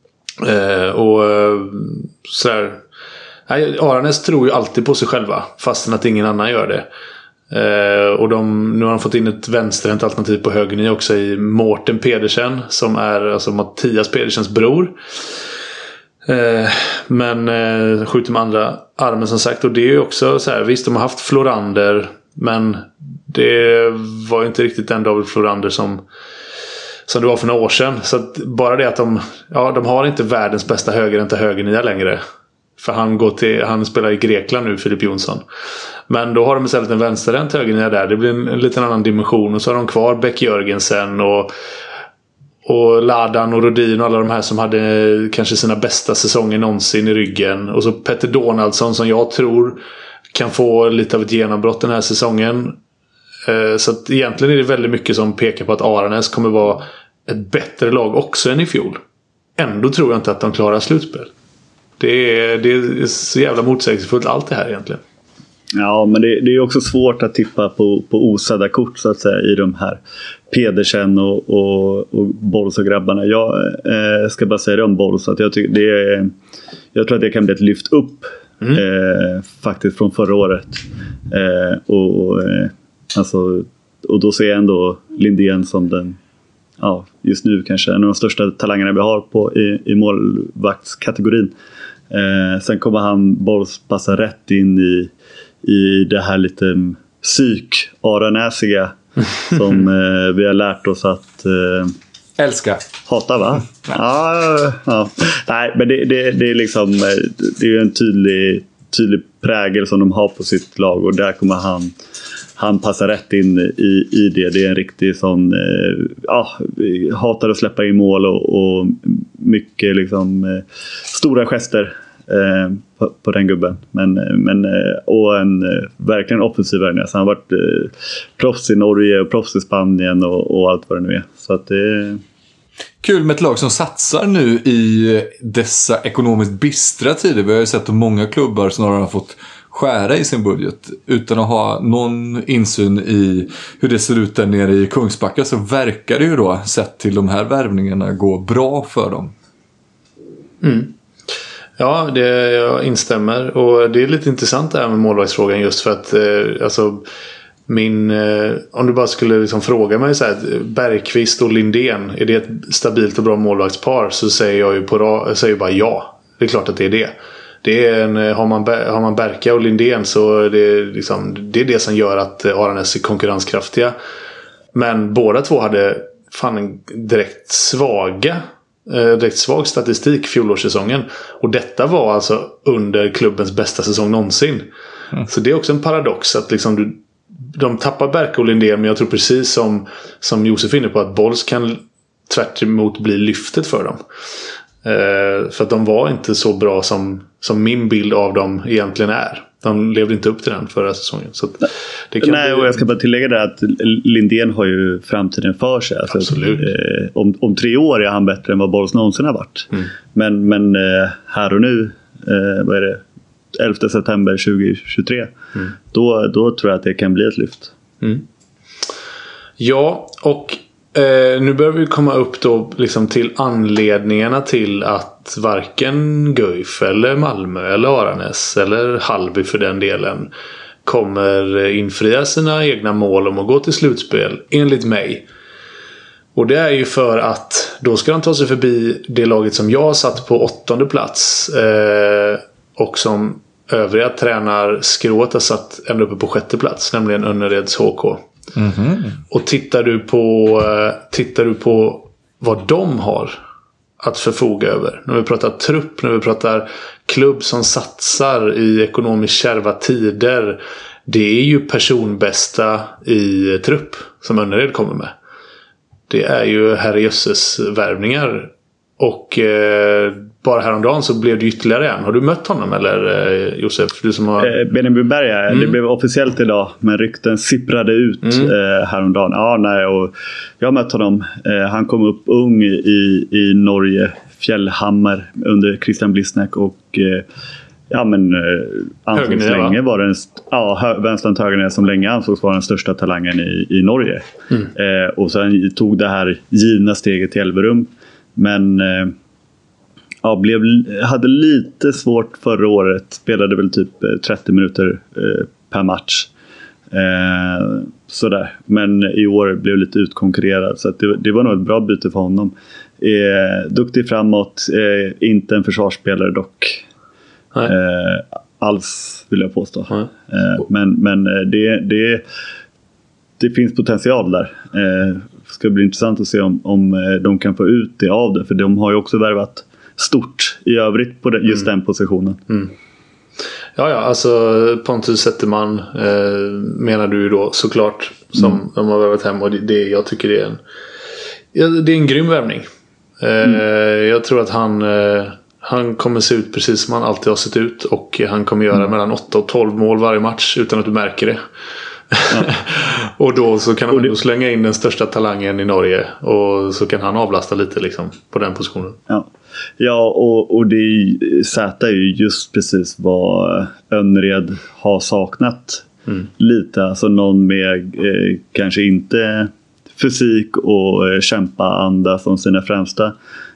Och sådär, Aranäs tror ju alltid på sig själva fastän att ingen annan gör det. Och de, nu har de fått in ett vänsterhänt alternativ på höger också i Mårten Pedersen, som är alltså Mattias Pedersens bror. Eh, men eh, skjuter med andra armen som sagt. Och det är ju också så här, visst de har haft Florander, men det var ju inte riktigt den David Florander som som det var för några år sedan. Så att bara det att de ja, de har inte världens bästa högerhänta högernia längre, för han går till, han spelar i Grekland nu, Filip Jonsson. Men då har de istället en vänsterhänt högernia där. Det blir en, en liten annan dimension. Och så har de kvar Beck Jörgensen och Och Ladan och Rodin och alla de här som hade kanske sina bästa säsonger någonsin i ryggen. Och så Petter Donaldsson som jag tror kan få lite av ett genombrott den här säsongen. Så att egentligen är det väldigt mycket som pekar på att Aranäs kommer vara ett bättre lag också än i fjol. Ändå tror jag inte att de klarar slutspel. Det är, det är så jävla motsägelsefullt allt det här egentligen. Ja, men det, det är också svårt att tippa på, på osadda kort så att säga i de här Pedersen och, och, och Bolls och grabbarna. Jag eh, ska bara säga det om Bolls, att jag, tycker det är, jag tror att det kan bli ett lyft upp mm. eh, faktiskt från förra året. Eh, och, eh, alltså, och då ser jag ändå Lindén som den, ja, just nu kanske en av de största talangerna vi har på, i, i målvaktskategorin. Eh, sen kommer han Bolls passa rätt in i i det här lite psyk Aranäsiga som eh, vi har lärt oss att, eh, Älskar. Hatar va? Ja, ja. Nej, men det, det, det är liksom det är ju en tydlig, tydlig prägel som de har på sitt lag, och där kommer han han passar rätt in i, i det. Det är en riktig sån eh, ja, hatar att släppa in mål och, och mycket liksom eh, stora gester eh, på, på den gubben. Men, men eh, och en eh, verkligen offensiv värvning. Han har varit eh, proffs i Norge och proffs i Spanien och, och allt vad det nu är. Så att det eh, kul med ett lag som satsar nu i dessa ekonomiskt bistra tider. Vi har ju sett att många klubbar snarare har fått skära i sin budget utan att ha någon insyn i hur det ser ut där nere i Kungsbacka, så verkar det ju då, sett till de här värvningarna, gå bra för dem. Mm. Ja, det, jag instämmer, och det är lite intressant det här med målvaktsfrågan, just för att eh, alltså min, eh, om du bara skulle liksom fråga mig så här, Bergqvist och Lindén, är det ett stabilt och bra målvaktspar, så säger jag ju på jag säger bara ja. Det är klart att det är det. Det är en, har man har man Berka och Lindén, så är det liksom, det är det som gör att Aranäs är konkurrenskraftiga. Men båda två hade fan en direkt svaga direkt svag statistik fjolårssäsongen, och detta var alltså under klubbens bästa säsong någonsin. Mm. Så det är också en paradox att liksom du, de tappar Berka och Lindén, men jag tror precis som som Josef är inne på att Bols kan tvärt emot bli lyftet för dem. Uh, för att de var inte så bra som, som min bild av dem egentligen är. De levde inte upp till den förra säsongen. Så det kan Nej, bli... och jag ska bara tillägga det att Lindén har ju framtiden för sig. Alltså, Absolut. Eh, om, om tre år är han bättre än vad Bols någonsin har varit. Mm. Men, men eh, här och nu, eh, vad är det? elfte september tjugohundratjugotre. Mm. Då, då tror jag att det kan bli ett lyft. Mm. Ja, och Eh, nu börjar vi komma upp då liksom till anledningarna till att varken Guif eller Malmö eller Aranäs eller Hallby för den delen kommer infria sina egna mål om att gå till slutspel, enligt mig. Och det är ju för att då ska de ta sig förbi det laget som jag satt på åttonde plats eh, och som övriga tränar skrået har satt ända uppe på sjätte plats, nämligen Önnereds H K. Mm-hmm. Och tittar du på tittar du på vad de har att förfoga över, när vi pratar trupp, när vi pratar klubb som satsar i ekonomiskt kärva tider, det är ju personbästa i trupp som Önnered kommer med. Det är ju herrejösses värvningar. Och eh, bara häromdagen så blev det ytterligare en. Har du mött honom eller eh, Josef? Du som har... eh, Benjamin Berga, mm. Det blev officiellt idag, men rykten sipprade ut mm. eh, häromdagen. Ja, nej, och jag har mött honom. Eh, han kom upp ung i, i Norge, Fjällhammer, under Christian Blisnack, och eh, ja, men eh, ansågs länge var den ja, Vänsterland Högernäs som länge ansågs vara den största talangen i, i Norge. Mm. Eh, och sen tog det här givna steget till Elverum. Men eh, ja, blev, hade lite svårt förra året. Spelade väl typ trettio minuter eh, per match. Eh, sådär. Men i år blev lite utkonkurrerad. Så att det, det var nog ett bra byte för honom. Eh, duktig framåt. Eh, inte en försvarsspelare dock. Eh, alls vill jag påstå. Eh, men men det, det, det finns potential där. Eh, ska bli intressant att se om, om de kan få ut det av det. För de har ju också värvat stort i övrigt på det, just mm. den positionen. Mm. Ja, ja, alltså Pontus Zetterman eh, menar du ju då såklart som mm. de har värvat hem. Och det, det jag tycker det är en, ja, det är en grym värvning. Eh, mm. Jag tror att han, eh, han kommer se ut precis som han alltid har sett ut. Och han kommer göra mm. mellan åtta och tolv mål varje match utan att du märker det. Ja. Och då så kan han då slänga in den största talangen i Norge, och så kan han avlasta lite liksom på den positionen. Ja, ja och, och det Zäta är ju just precis vad Önnered har saknat mm. lite. Alltså någon med eh, kanske inte fysik och eh, kämpa-anda som sina främsta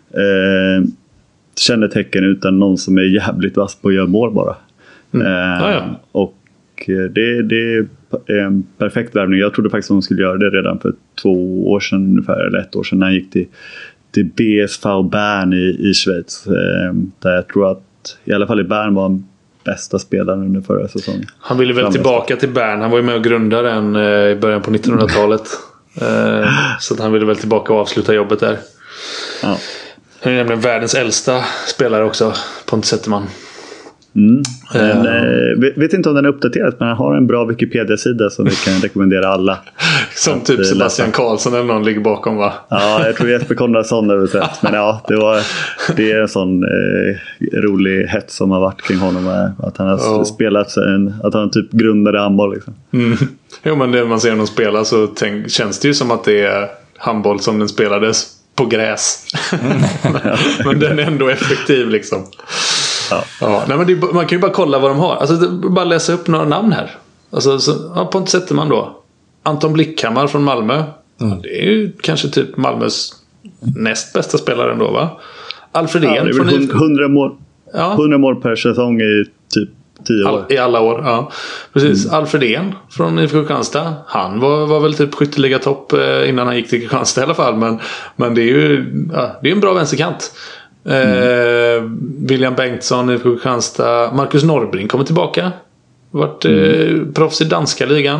eh, kännetecken, utan någon som är jävligt vass på att göra mål bara. Mm. Eh, ah, ja. Och det, det är en perfekt värvning. Jag trodde faktiskt att de skulle göra det redan för två år sedan ungefär, eller ett år sedan, när han gick till, till B S V Bern i, i Schweiz. Där jag tror att i alla fall i Bern var han bästa spelaren under förra säsongen. Han ville väl tillbaka till Bern. Han var ju med och grundade den i början på nittonhundratalet. Eh, så att han ville väl tillbaka och avsluta jobbet där. Ja. Han är nämligen världens äldsta spelare också, Pontus Zetterman. Mm. Men, uh, vet, vet inte om den är uppdaterad, men han har en bra Wikipedia-sida som vi kan rekommendera alla. Som typ Sebastian Karlsson eller någon ligger bakom, va? Ja, jag tror Jesper Konradsson har sett. Men ja, det, var, det är en sån eh, rolig hets som har varit kring honom. Eh, att han har oh. spelat en, att han typ grundade handboll liksom. Mm. Jo, men när man ser honom spela så tänk, känns det ju som att det är handboll som den spelades på gräs. Mm. Men den är ändå effektiv liksom. Ja. Ja, nej, men det, man kan ju bara kolla vad de har. Alltså, det, bara läsa upp några namn här. Alltså, så, ja, Pontus Zetterman då. Anton Blickhammar från Malmö. Mm. Ja, det är ju kanske typ Malmös näst bästa spelare ändå, va? Alfred ja, Ehn från hundra mål, ja. hundra mål per säsong i typ tio år. All, I alla år, ja. Precis. Mm. Alfred Ehn från I F K Kristianstad. Han var, var väl typ skytteliga topp eh, innan han gick till Kristianstad i alla fall. Men, men det är ju ja, det är en bra vänsterkant. Mm. Eh, William Bengtsson i Kristianstad. Marcus Norrbring kommer tillbaka. Vart eh, mm. proffs i danska ligan.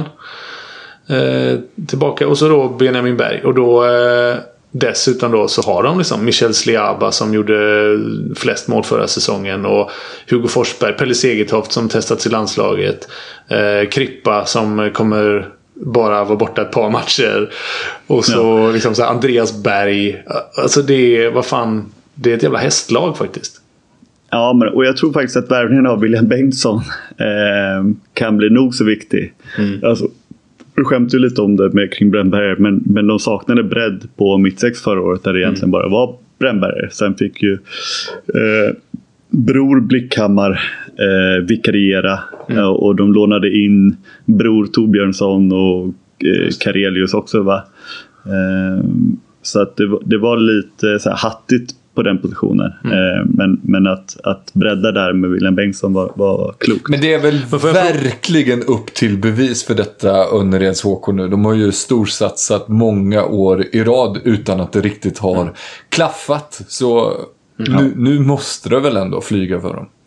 Eh, tillbaka. Och så då Benjamin Berg. Och då eh, dessutom då så har de liksom Michel Sliaba som gjorde flest mål förra säsongen. Och Hugo Forsberg, Pelle Segertoft som testats i landslaget. Eh, Krippa som kommer bara vara borta ett par matcher. Och så, ja. liksom så här, Andreas Berg. Alltså det är, vad fan, det är ett jävla hästlag faktiskt. Ja, men, och jag tror faktiskt att värvningen av William Bengtsson eh, kan bli nog så viktig. Mm. Alltså, du skämtade ju lite om det med kring Brännberg, men, men de saknade bredd på mittsex förra året där det egentligen mm. bara var Brännberg. Sen fick ju eh, Bror Blickhammar eh, vikariera mm. eh, och de lånade in Bror Torbjörnsson och eh, Karelius också, va? Eh, så att det, det var lite så här hattigt på den positionen. Mm. Eh, men, men att, att bredda där med William Bengtsson var, var klokt. Men det är väl verkligen upp till bevis för detta Önnereds H K nu. De har ju storsatsat många år i rad utan att det riktigt har mm. klaffat. Så mm. nu, nu måste det väl ändå flyga för dem.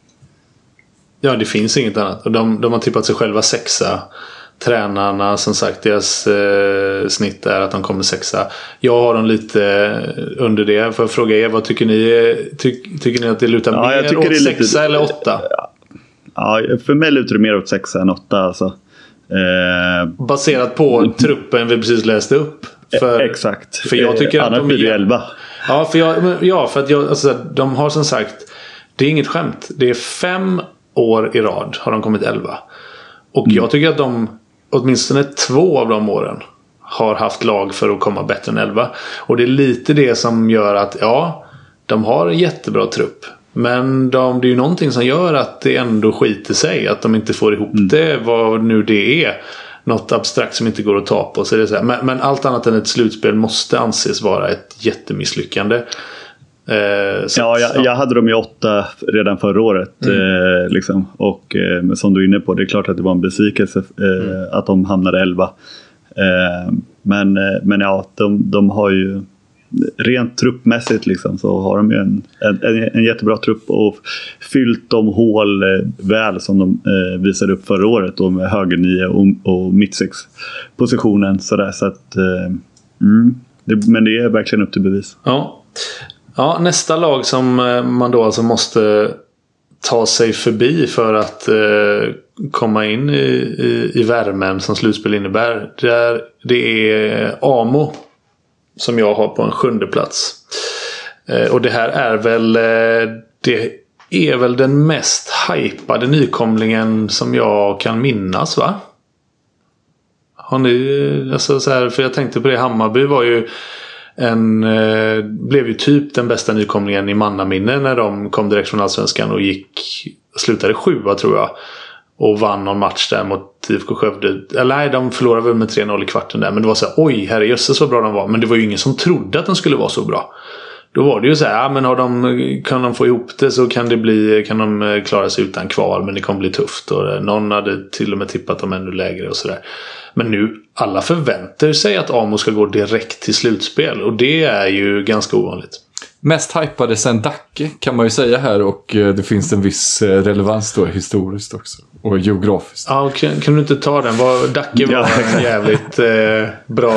Ja, det finns inget annat. Och de, de har tippat sig själva sexa. Tränarna, som sagt, deras eh, snitt är att de kommer sexa. Jag har dem lite under det. För att fråga er, vad tycker ni? Ty, tycker ni att det lutar ja, mer åt sexa lite, eller åtta? Ja, för mig lutar det mer åt sexa än åtta. Alltså. Eh, Baserat på truppen vi precis läste upp. För, exakt. För jag tycker eh, att annars blir det elva. Ja, för, jag, ja, för att jag, alltså, de har som sagt, det är inget skämt. Det är fem år i rad har de kommit elva. Och mm. jag tycker att de åtminstone två av de åren har haft lag för att komma bättre än elva. Och det är lite det som gör att ja, de har en jättebra trupp. Men de, det är ju någonting som gör att det ändå skiter sig. Att de inte får ihop mm. det, vad nu det är. Något abstrakt som inte går att ta på. Så det är så här. Men, men allt annat än ett slutspel måste anses vara ett jättemisslyckande. Eh, så, ja, jag, jag hade dem i åtta redan förra året. Mm. Eh, liksom. Och eh, som du är inne på, det är klart att det var en besvikelse eh, mm. att de hamnade elva. Eh, men, eh, men ja, de, de har ju rent truppmässigt liksom, så har de ju en, en, en jättebra trupp och fyllt de hål eh, väl som de eh, visade upp förra året då, med högernio och, och mittsex positionen sådär, så att eh, mm, det, men det är verkligen upp till bevis. Ja. Ja, nästa lag som man då alltså måste ta sig förbi för att eh, komma in i, i, i värmen som slutspel innebär, det är, det är Amo som jag har på en sjunde plats. Eh, och det här är väl eh, det är väl den mest hypade nykomlingen som jag kan minnas, va? Har ni, alltså så här, för jag tänkte på det, Hammarby var ju En, eh, blev ju typ den bästa nykomlingen i mannaminne när de kom direkt från Allsvenskan och gick, slutade sjua tror jag, och vann någon match där mot I F K Skövde. Eller nej, de förlorade väl med tre noll i kvarten där, men det var så här, oj, herrejösses så bra de var. Men det var ju ingen som trodde att de skulle vara så bra. Då var det ju så här, ja, men har de, kan de få ihop det så kan det bli, kan de klara sig utan kval, men det kommer bli tufft. Och någon hade till och med tippat dem ännu lägre och sådär. Men nu, alla förväntar sig att Amo ska gå direkt till slutspel, och det är ju ganska ovanligt. Mest hypade sen Dacke kan man ju säga här, och det finns en viss relevans då historiskt också, och geografiskt. Ja, kan, kan du inte ta den? Var, Dacke var en jävligt eh, bra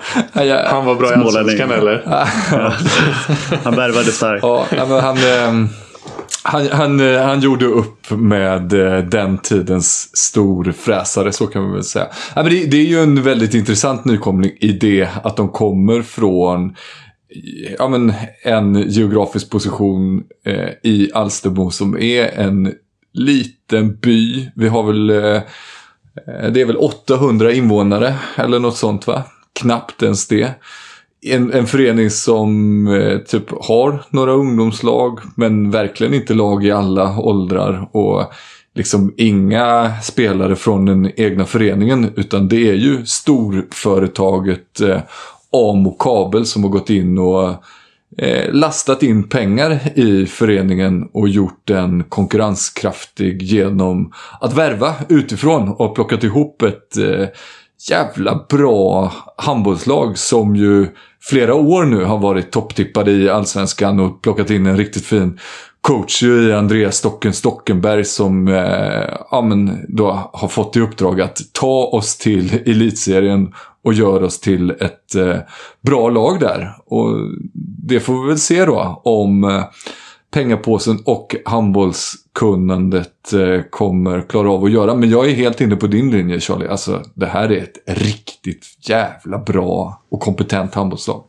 Han var bra i Allsvenskan, eller? Ja. Han värvade starkt. Ja, men han, han, han, han gjorde upp med den tidens storfräsare, så kan man väl säga. Ja, men det, det är ju en väldigt intressant nykomling i det att de kommer från ja, men en geografisk position eh, i Alstermo som är en liten by. Vi har väl eh, det är väl åttahundra invånare eller något sånt, va? Knappt ens det. En, en förening som eh, typ har några ungdomslag, men verkligen inte lag i alla åldrar, och liksom inga spelare från den egna föreningen, utan det är ju storföretaget eh, Amo Kabel som har gått in och eh, lastat in pengar i föreningen och gjort den konkurrenskraftig genom att värva utifrån och plockat ihop ett eh, jävla bra handbollslag som ju flera år nu har varit topptippade i Allsvenskan och plockat in en riktigt fin coach i Andreas Stocken Stockenberg som eh, ja, men då har fått i uppdrag att ta oss till elitserien och gör oss till ett eh, bra lag där. Och det får vi väl se då om eh, pengapåsen och handbollskunnandet eh, kommer klara av att göra. Men jag är helt inne på din linje, Charlie. Alltså, det här är ett riktigt jävla bra och kompetent handbollslag.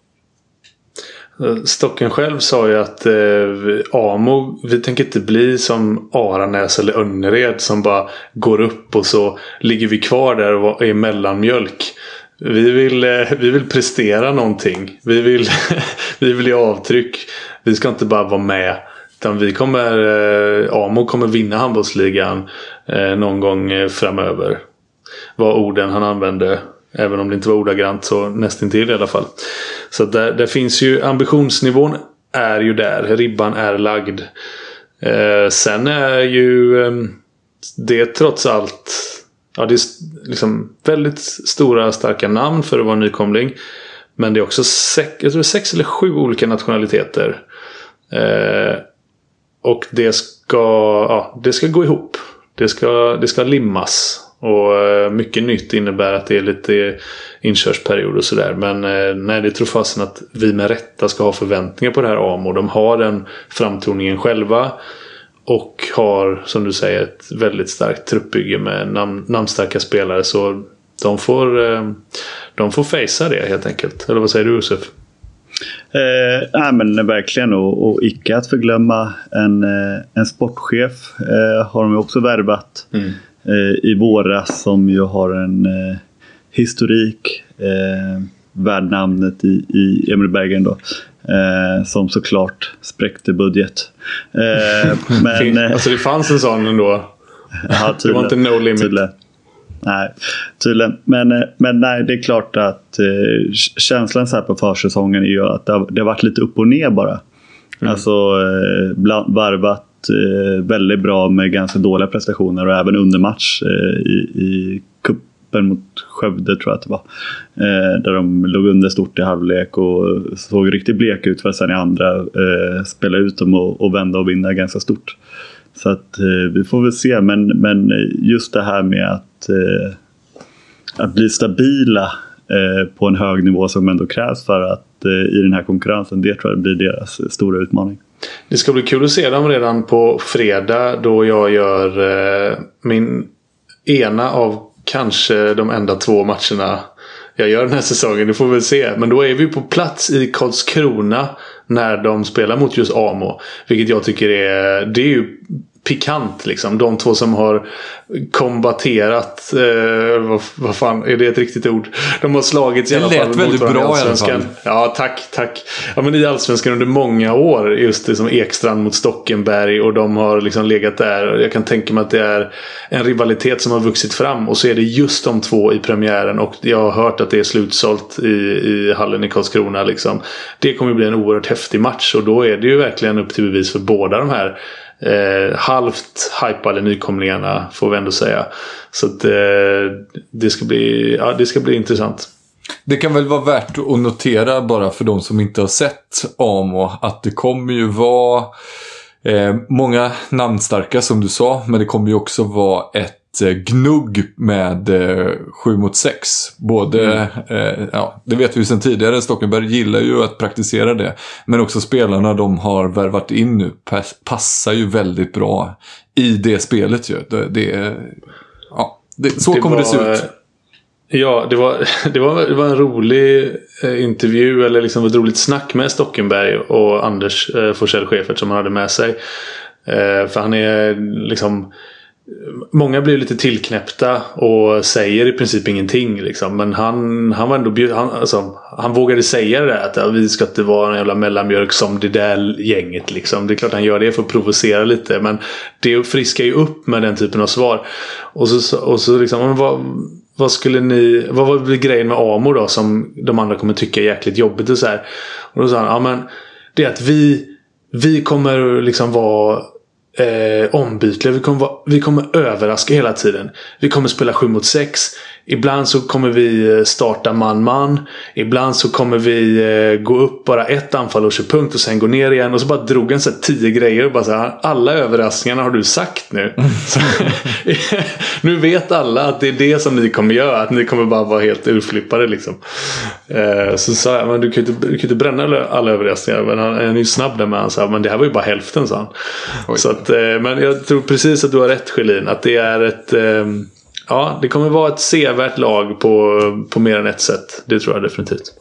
Stocken själv sa ju att eh, Amo, vi tänker inte bli som Aranäs eller Önnered som bara går upp och så ligger vi kvar där och är mellanmjölk. Vi vill, eh, vi vill prestera någonting. Vi vill, vi vill ge avtryck. Vi ska inte bara vara med. Utan vi kommer, eh, Amo kommer vinna handbollsligan eh, någon gång eh, framöver. Var orden han använde. Även om det inte var ordagrant, så nästintill i alla fall. Så där, där finns ju ambitionsnivån är ju där. Ribban är lagd. Eh, sen är ju eh, det trots allt, ja, det är liksom väldigt stora starka namn för att vara nykomling. Men det är också sex, jag tror sex eller sju olika nationaliteter. Eh, och det ska, ja, det ska gå ihop. Det ska, det ska limmas. Och mycket nytt innebär att det är lite inkörsperiod och sådär. Men nej, det tror fasen att vi med rätta ska ha förväntningar på det här Amo. De har den framtoningen själva. Och har, som du säger, ett väldigt starkt truppbygge med nam- namnstarka spelare. Så de får, de får facea det helt enkelt. Eller vad säger du, Josef? Eh, nej, men verkligen, och, och icke att förglömma en, en sportchef eh, har de också värvat. Mm. I våras, som ju har en eh, historik eh, värd namnet i, i Emil Berggren då, eh, som såklart spräckte budget. Eh, men, alltså det fanns en sån ändå. Ja, det var inte no limit. Tydligen. Nej, tydligen. Men, men nej, det är klart att eh, känslan så här på försäsongen är ju att det har, det har varit lite upp och ner bara. Mm. Alltså eh, bland, varvat eh, väldigt bra med ganska dåliga prestationer och även under match eh, i, i kuppen mot Skövde, tror jag att det var. Eh, där de låg under stort i halvlek och såg riktigt blek ut för att sen i andra eh, spela ut dem och, och vända och vinna ganska stort. Så att eh, vi får väl se, men, men just det här med att, eh, att bli stabila eh, på en hög nivå som ändå krävs för att eh, i den här konkurrensen, det tror jag blir deras stora utmaning. Det ska bli kul att se dem redan på fredag, då jag gör eh, min ena av kanske de enda två matcherna jag gör den här säsongen. Det får vi väl se. Men då är vi på plats i Karlskrona när de spelar mot just Amo. Vilket jag tycker är, det är ju pikant liksom. De två som har kombaterat eh, vad, vad fan, är det ett riktigt ord? De har slagits i alla fall. Det lät väldigt bra i alla fall. Ja, tack, tack. Ja, men i Allsvenskan under många år, just det som Ekstrand mot Stockenberg, och de har liksom legat där. Jag kan tänka mig att det är en rivalitet som har vuxit fram, och så är det just de två i premiären, och jag har hört att det är slutsålt i, i hallen i Karlskrona liksom. Det kommer bli en oerhört häftig match, och då är det ju verkligen upp till bevis för båda de här Eh, halvt hypade nykomlingarna, får vi ändå säga. Så att, eh, det ska bli ja, det ska bli intressant. Det kan väl vara värt att notera, bara för de som inte har sett Amo, att det kommer ju vara eh, många namnstarka som du sa, men det kommer ju också vara ett gnugg med eh, sju mot sex. Både, mm. eh, ja, det vet vi ju sedan tidigare, Stockenberg gillar ju att praktisera det. Men också spelarna de har värvat in nu pass, passar ju väldigt bra i det spelet ju. Det, det, ja, det, så det kommer var, det se ut. Ja, det var, det var, det var en rolig eh, intervju, eller liksom ett roligt snack med Stockenberg och Anders eh, Forsell-Schäfert som han hade med sig. Eh, för han är liksom... Många blir lite tillknäppta och säger i princip ingenting liksom. Men han, han var ändå bjud, han, alltså, han vågade säga det där, att ja, vi ska inte vara en jävla mellanmjölk som det där gänget liksom. Det är klart han gör det för att provocera lite, men det friskar ju upp med den typen av svar. Och så, och så liksom, vad, vad skulle ni, vad var grejen med Amor då som de andra kommer tycka är jäkligt jobbigt och så här. Och då sa han, ja men det är att vi vi kommer liksom vara Eh, ombytliga, vi kommer, vara, vi kommer överraska hela tiden. Vi kommer spela sju mot sex. Ibland så kommer vi starta man-man. Ibland så kommer vi eh, gå upp bara ett anfall och köra punkt och sen gå ner igen. Och så bara drog han så här tio grejer och bara så här, alla överraskningarna har du sagt nu. Så, nu vet alla att det är det som ni kommer göra, att ni kommer bara vara helt urflippade liksom. Eh, så sa jag, men du kan ju inte, du kan inte bränna alla överraskningar. Men han, han är ju snabb där med han sa, men det här var ju bara hälften, sa han. Oj. Så att, eh, men jag tror precis att du har rätt, Sjölin, att det är ett eh, ja, det kommer vara ett sevärt lag på, på mer än ett sätt. Det tror jag definitivt.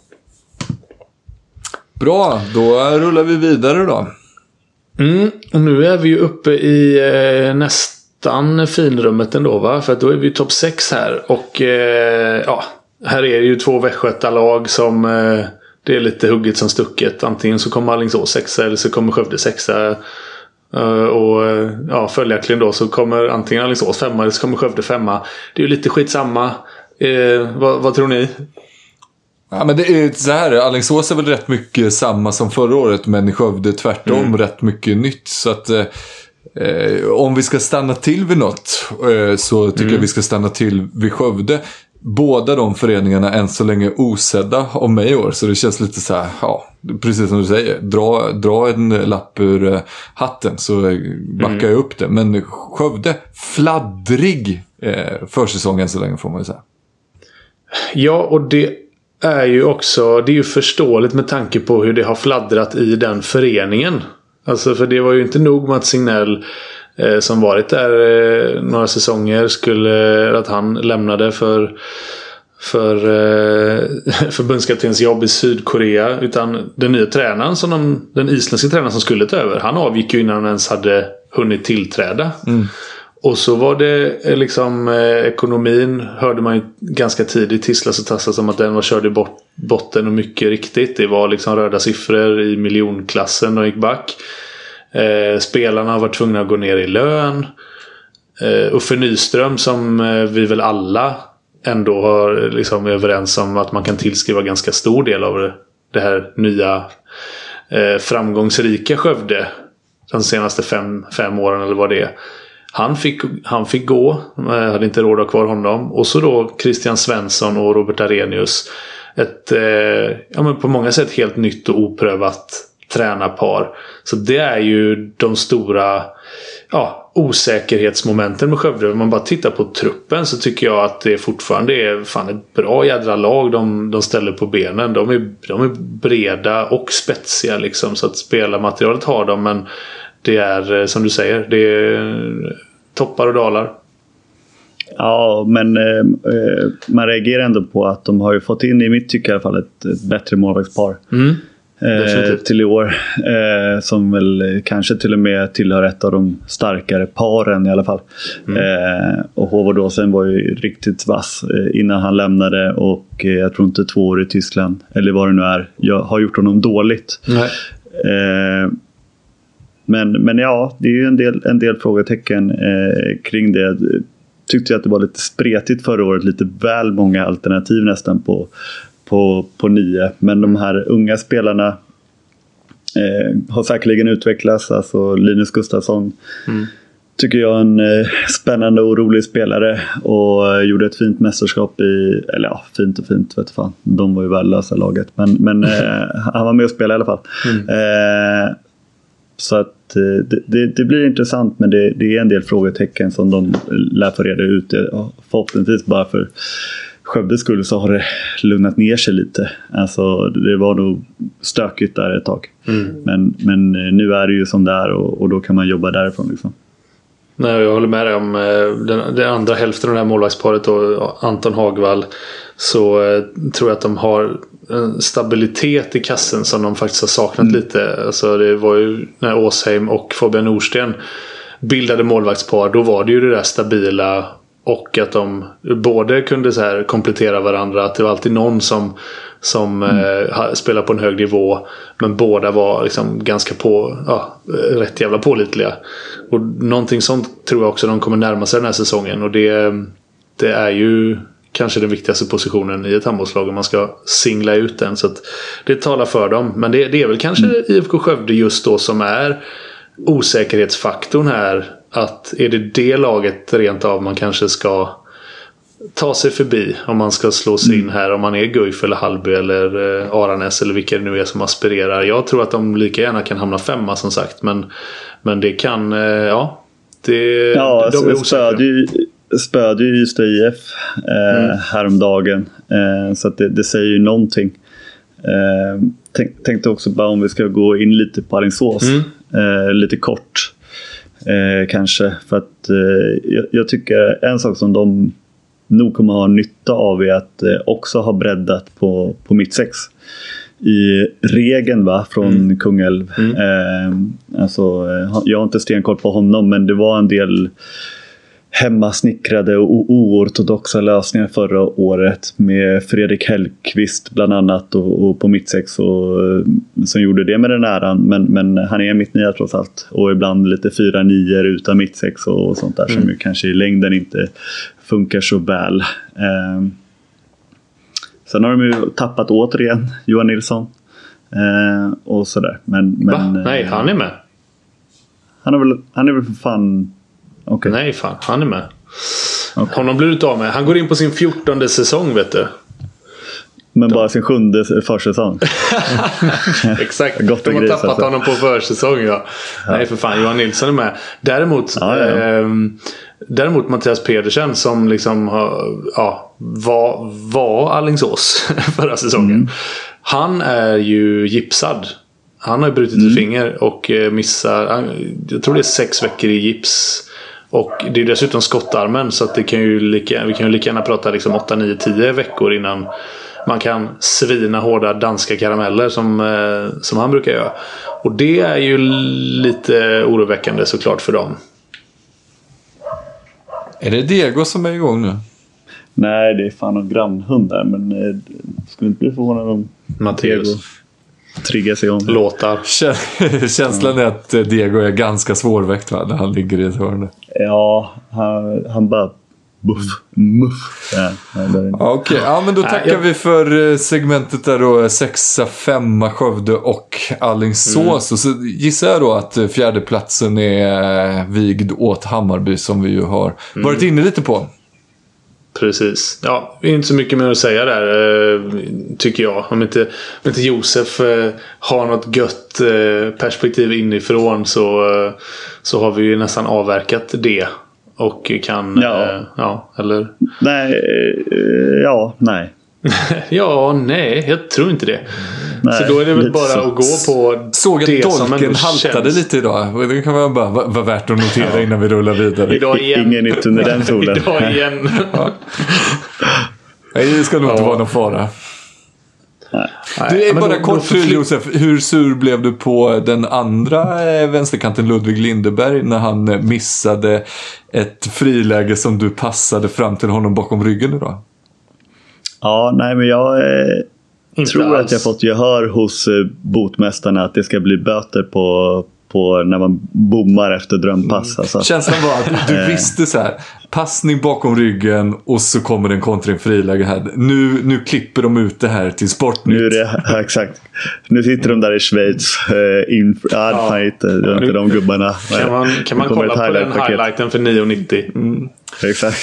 Bra, då rullar vi vidare då. Mm, och nu är vi ju uppe i eh, nästan finrummet ändå, va? För att då är vi ju topp sex här. Och eh, ja, här är det ju två Västgötalag som eh, det är lite hugget som stucket. Antingen så kommer Alingsås sexa eller så kommer Skövde sexa. Uh, och ja, följaktligen då så kommer antingen Alingsås femma eller så kommer Skövde femma. Det är ju lite skitsamma. uh, vad, vad tror ni? Ja, men det är så här, Alingsås är väl rätt mycket samma som förra året, men i Skövde tvärtom mm. rätt mycket nytt. Så att eh, om vi ska stanna till vid något eh, så tycker mm. jag vi ska stanna till vid Skövde. Båda de föreningarna än så länge osedda av mig i år. Så det känns lite så här, ja, precis som du säger. Dra, dra en lapp ur uh, hatten så backar mm. jag upp det. Men Skövde, fladdrig eh, försäsong än så länge får man ju säga. Ja, och det är ju också, det är ju förståeligt med tanke på hur det har fladdrat i den föreningen. Alltså för det var ju inte nog med att Signell som varit där eh, några säsonger skulle att han lämnade för för eh, förbundskaptens jobb i Sydkorea, utan den nya tränaren som de, den isländska tränaren som skulle ta över, han avgick ju innan han ens hade hunnit tillträda. Mm. Och så var det liksom eh, ekonomin hörde man ju ganska tidigt tisslas och tassas om att den var körd i bort, botten, och mycket riktigt det var liksom röda siffror i miljonklassen och gick back. Eh, spelarna har varit tvungna att gå ner i lön. eh, Uffe Nyström som eh, vi väl alla ändå har liksom överens om att man kan tillskriva ganska stor del av det, det här nya eh, framgångsrika Skövde de senaste fem, fem åren eller vad det är. Han fick, han fick gå, eh, hade inte råd att ha kvar honom. Och så då Christian Svensson och Robert Arrhenius, ett eh, ja, men på många sätt helt nytt och oprövat tränarpar. Så det är ju de stora ja, osäkerhetsmomenten med Skövde. Om man bara tittar på truppen så tycker jag att det fortfarande är fan ett bra jädra lag de, de ställer på benen. De är, de är breda och spetsiga liksom, så att spelarmaterialet har de, men det är som du säger, det är toppar och dalar. Ja, men eh, man reagerar ändå på att de har ju fått in, i mitt tycke i alla fall, ett, ett bättre målvaktspar. Mm. Eh, till i år eh, som väl kanske till och med tillhör ett av de starkare paren i alla fall. Mm. eh, och Hovardåsen var ju riktigt vass eh, innan han lämnade, och eh, jag tror inte två år i Tyskland eller vad det nu är jag har gjort honom dåligt. eh, men, men ja, det är ju en del, en del frågetecken eh, kring det. Tyckte jag att det var lite spretigt förra året, lite väl många alternativ nästan på På, på nio. Men de här unga spelarna eh, har säkerligen utvecklats. Alltså Linus Gustafsson mm. tycker jag är en eh, spännande och rolig spelare. Och eh, gjorde ett fint mästerskap i, eller ja, fint och fint vet fan. De var ju värdelösa laget. Men, men eh, han var med och spelade i alla fall. Mm. Eh, så att det, det, det blir intressant, men det, det är en del frågetecken som de lär få reda ut. Förhoppningsvis bara för Skövdes skull så har det lugnat ner sig lite. Alltså det var nog stökigt där ett tag. Mm. Men, men nu är det ju som det är och, och då kan man jobba därifrån liksom. Nej, jag håller med dig om den, den andra hälften av det här målvaktsparet och Anton Hagvall, så eh, tror jag att de har en stabilitet i kassen som de faktiskt har saknat mm. lite. Alltså det var ju när Åsheim och Fabian Norsten bildade målvaktspar, då var det ju det där stabila och att de både kunde så här komplettera varandra, att det var alltid någon som som mm. eh, spelar på en hög nivå, men båda var liksom ganska på ja, rätt jävla pålitliga. Och någonting sånt tror jag också de kommer närma sig den här säsongen, och det, det är ju kanske den viktigaste positionen i ett handbollslag om man ska singla ut den, så att det talar för dem. Men det, det är väl kanske mm. I F K Skövde just då som är osäkerhetsfaktorn här, att är det det laget rent av man kanske ska ta sig förbi om man ska slå sig in här, om man är Guif eller Hallby eller eh, Aranäs eller vilka det nu är som aspirerar. Jag tror att de lika gärna kan hamna femma som sagt, men, men det kan eh, ja det, ja, de är osäkra. Spöde ju Ystad I F eh, mm. häromdagen, eh, så att det, det säger ju någonting. eh, tänk, tänkte också bara om vi ska gå in lite på Alingsås mm. eh, lite kort eh, kanske, för att eh, jag, jag tycker en sak som de nog kommer ha nytta av är att eh, också ha breddat på, på mittsex i regeln va, från mm. Kungälv. Mm. Eh, alltså, jag har inte stenkoll på honom, men det var en del hemmasnickrade och oortodoxa lösningar förra året med Fredrik Hellqvist bland annat och, och på mittsex och, som gjorde det med den äran, men, men han är mittnia trots allt, och ibland lite fyra nior utan mittsex och, och sånt där mm. som ju kanske i längden inte funkar så väl. Eh, sen har de ju tappat återigen Johan Nilsson eh, och sådär, men, men nej, han är med. Han är väl, han är väl för fan. Okay. Nej fan, han är med. Okay. Honom blir ut av med. Han går in på sin fjortonde säsong, vet du. Men bara sin sjunde försäsong. Exakt. De har tappat alltså. honom på försäsong, ja. ja. Nej för fan, Johan Nilsson är med. Däremot ja, ja, ja. Eh, Däremot Mattias Pedersen som liksom ja, var, var Alingsås förra säsongen. Mm. Han är ju gipsad. Han har ju brutit mm. ett finger och missar, jag tror det är sex veckor i gips. Och det är dessutom skottarmen, så att det kan ju lika, vi kan ju lika gärna prata liksom åtta, nio, tio veckor innan man kan svina hårda danska karameller som, som han brukar göra. Och det är ju lite oroväckande såklart för dem. Är det Diego som är igång nu? Nej, det är fan en grannhund där, men eh, skulle inte bli förvånad om Matteus triggar sig om. Låtar. Känslan är att Diego är ganska svårväckt, va, när han ligger i ett hörn. Ja, han, han bara buff, muff. Ja, Okej, okay. Ja, men då tackar Nej, jag... vi för segmentet där då, sexa, femma, Skövde och Alingsås. Mm. Och så gissar jag då att fjärdeplatsen är vigd åt Hammarby, som vi ju har mm. varit inne lite på. Precis. Ja, det är inte så mycket mer att säga där, tycker jag. Om inte, om inte Josef har något gött perspektiv inifrån, så, så har vi ju nästan avverkat det. Och kan... Ja. ja, eller? Nej, ja, nej. ja, nej, jag tror inte det. Nej, så då är det väl bara så. Att gå på såg det att som dolken haltade känns. Lite idag. Det kan man bara vara värt att notera ja. Innan vi rullar vidare. Idag igen. Ingen nytt under den solen. Idag igen. ja. Nej, det ska nog ja. Inte vara någon fara. Nej. Du är ja, bara då, kort för Josef. Hur sur blev du på den andra vänsterkanten Ludvig Lindeberg när han missade ett friläge som du passade fram till honom bakom ryggen idag? Ja, nej men jag eh, tror alls. Att jag fått gehör hos eh, botmästarna att det ska bli böter på, på när man bommar efter drömpass. Mm. Alltså. Känslan var att du, du visste så här, passning bakom ryggen och så kommer det en kontring friläge här. Nu, nu klipper de ut det här till Sportnytt. Nu är det, ja, exakt. Nu sitter de där i Schweiz. Eh, in, ja, ja. Fan, inte, det är inte de gubbarna. Kan man, kan man kolla på den highlighten för nio nittio? Mm. Exakt.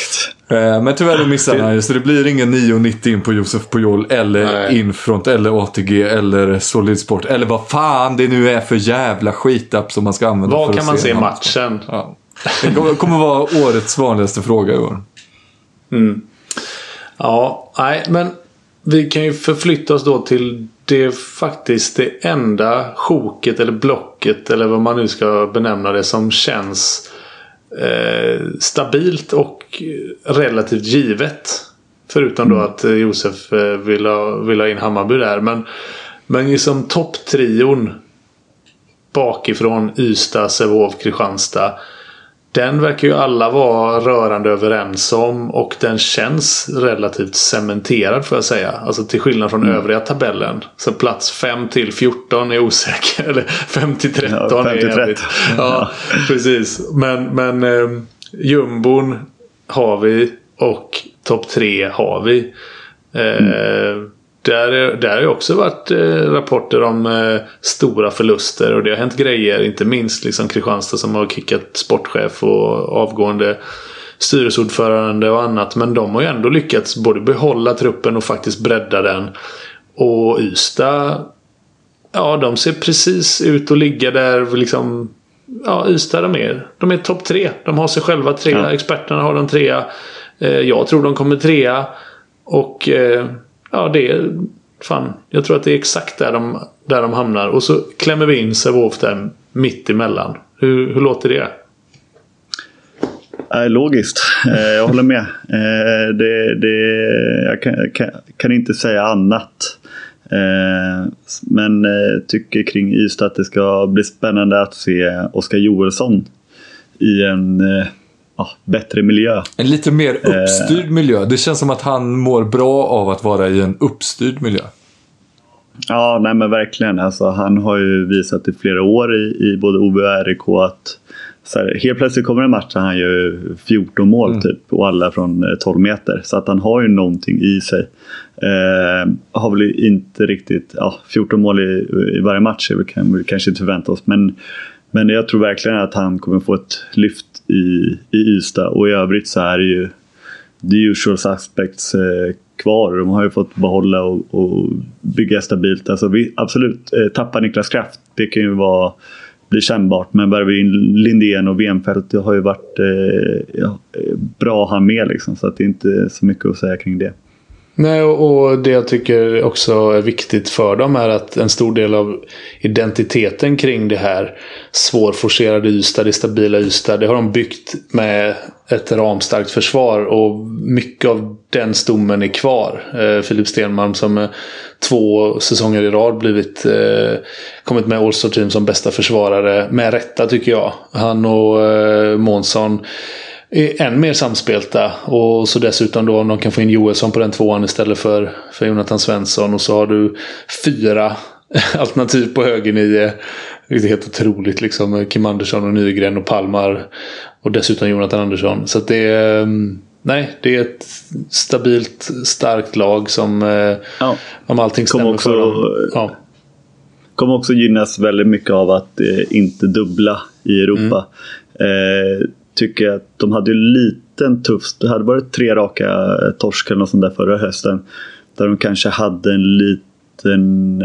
Men tyvärr missar han ju, så det blir ingen nio nittio in på Josef Pujol eller Nej. Infront eller A T G eller Solid Sport eller vad fan det nu är för jävla skitapp som man ska använda. Vad för kan att man se se matchen? Ja. Det kommer, kommer vara årets vanligaste fråga i år. Mm. Ja, nej, men vi kan ju förflytta oss då till det faktiskt det enda sjoket eller blocket eller vad man nu ska benämna det som känns eh, stabilt och relativt givet. Förutom då att Josef eh, vill, ha, vill ha in Hammarby där. Men, men liksom topptrion bakifrån Ystad, Sävehof, Kristianstad. Den verkar ju alla vara rörande överens om och den känns relativt cementerad får jag säga. Alltså till skillnad från mm. övriga tabellen. Så plats fem till fjorton är osäker. Eller fem till tretton ja, är jävligt. Ja, precis. Men, men eh, jumbon har vi och topp tre har vi. Eh, mm. Där, där har ju också varit eh, rapporter om eh, stora förluster och det har hänt grejer, inte minst liksom Kristianstad som har kickat sportchef och avgående styrelseordförande och annat, men de har ju ändå lyckats både behålla truppen och faktiskt bredda den. Och Ystad, ja, de ser precis ut att ligga där liksom, ja, Ystad de är, de är topp tre, de har sig själva trea, ja. Experterna har de trea, eh, jag tror de kommer trea och eh, ja, det är fan, jag tror att det är exakt där de, där de hamnar. Och så klämmer vi in Sävehof där mitt emellan. Hur, hur låter det? Äh, logiskt, eh, jag håller med. Eh, det, det, jag kan, kan, kan inte säga annat. Eh, men eh, tycker kring Ystad att det ska bli spännande att se Oskar Joelsson i en eh, ja, bättre miljö. En lite mer uppstyrd eh, miljö. Det känns som att han mår bra av att vara i en uppstyrd miljö. Ja, nej men verkligen. Alltså, han har ju visat i flera år i, i både O B och R I K att så här, helt plötsligt kommer en match där han gör fjorton mål mm. typ, och alla från tolv meter. Så att han har ju någonting i sig. Eh, har väl inte riktigt ja, fjorton mål i, i varje match. Det kan vi kanske inte förvänta oss. Men, men jag tror verkligen att han kommer få ett lyft i, i Ystad. Och i övrigt så är det ju the usual suspects eh, kvar. De har ju fått behålla och, och bygga stabilt. Alltså vi absolut eh, tappar Niklas Kraft. Det kan ju vara bli kännbart, men börjar vi in Lindén och Wenfeldt, det har ju varit eh, ja, bra han med liksom, så att det är inte så mycket att säga kring det. Nej, och det jag tycker också är viktigt för dem är att en stor del av identiteten kring det här svårforcerade Ystad, det stabila Ystad, det har de byggt med ett ramstarkt försvar och mycket av den stommen är kvar. Eh, Filip Stenmalm som eh, två säsonger i rad blivit eh, kommit med All-Star Team som bästa försvarare med rätta tycker jag. Han och eh, Månsson är än mer samspelta och så dessutom då om de kan få in Joelsson på den tvåan istället för, för Jonathan Svensson och så har du fyra alternativ på högernio. Det är helt otroligt liksom, Kim Andersson och Nygren och Palmar och dessutom Jonathan Andersson, så att det är, nej, det är ett stabilt starkt lag som ja. Om allting stämmer också, för dem ja. Kommer också gynnas väldigt mycket av att eh, inte dubbla i Europa. Mm. eh, tycker att de hade ju liten tuff, det hade varit tre raka torsk eller något sånt där förra hösten, där de kanske hade en liten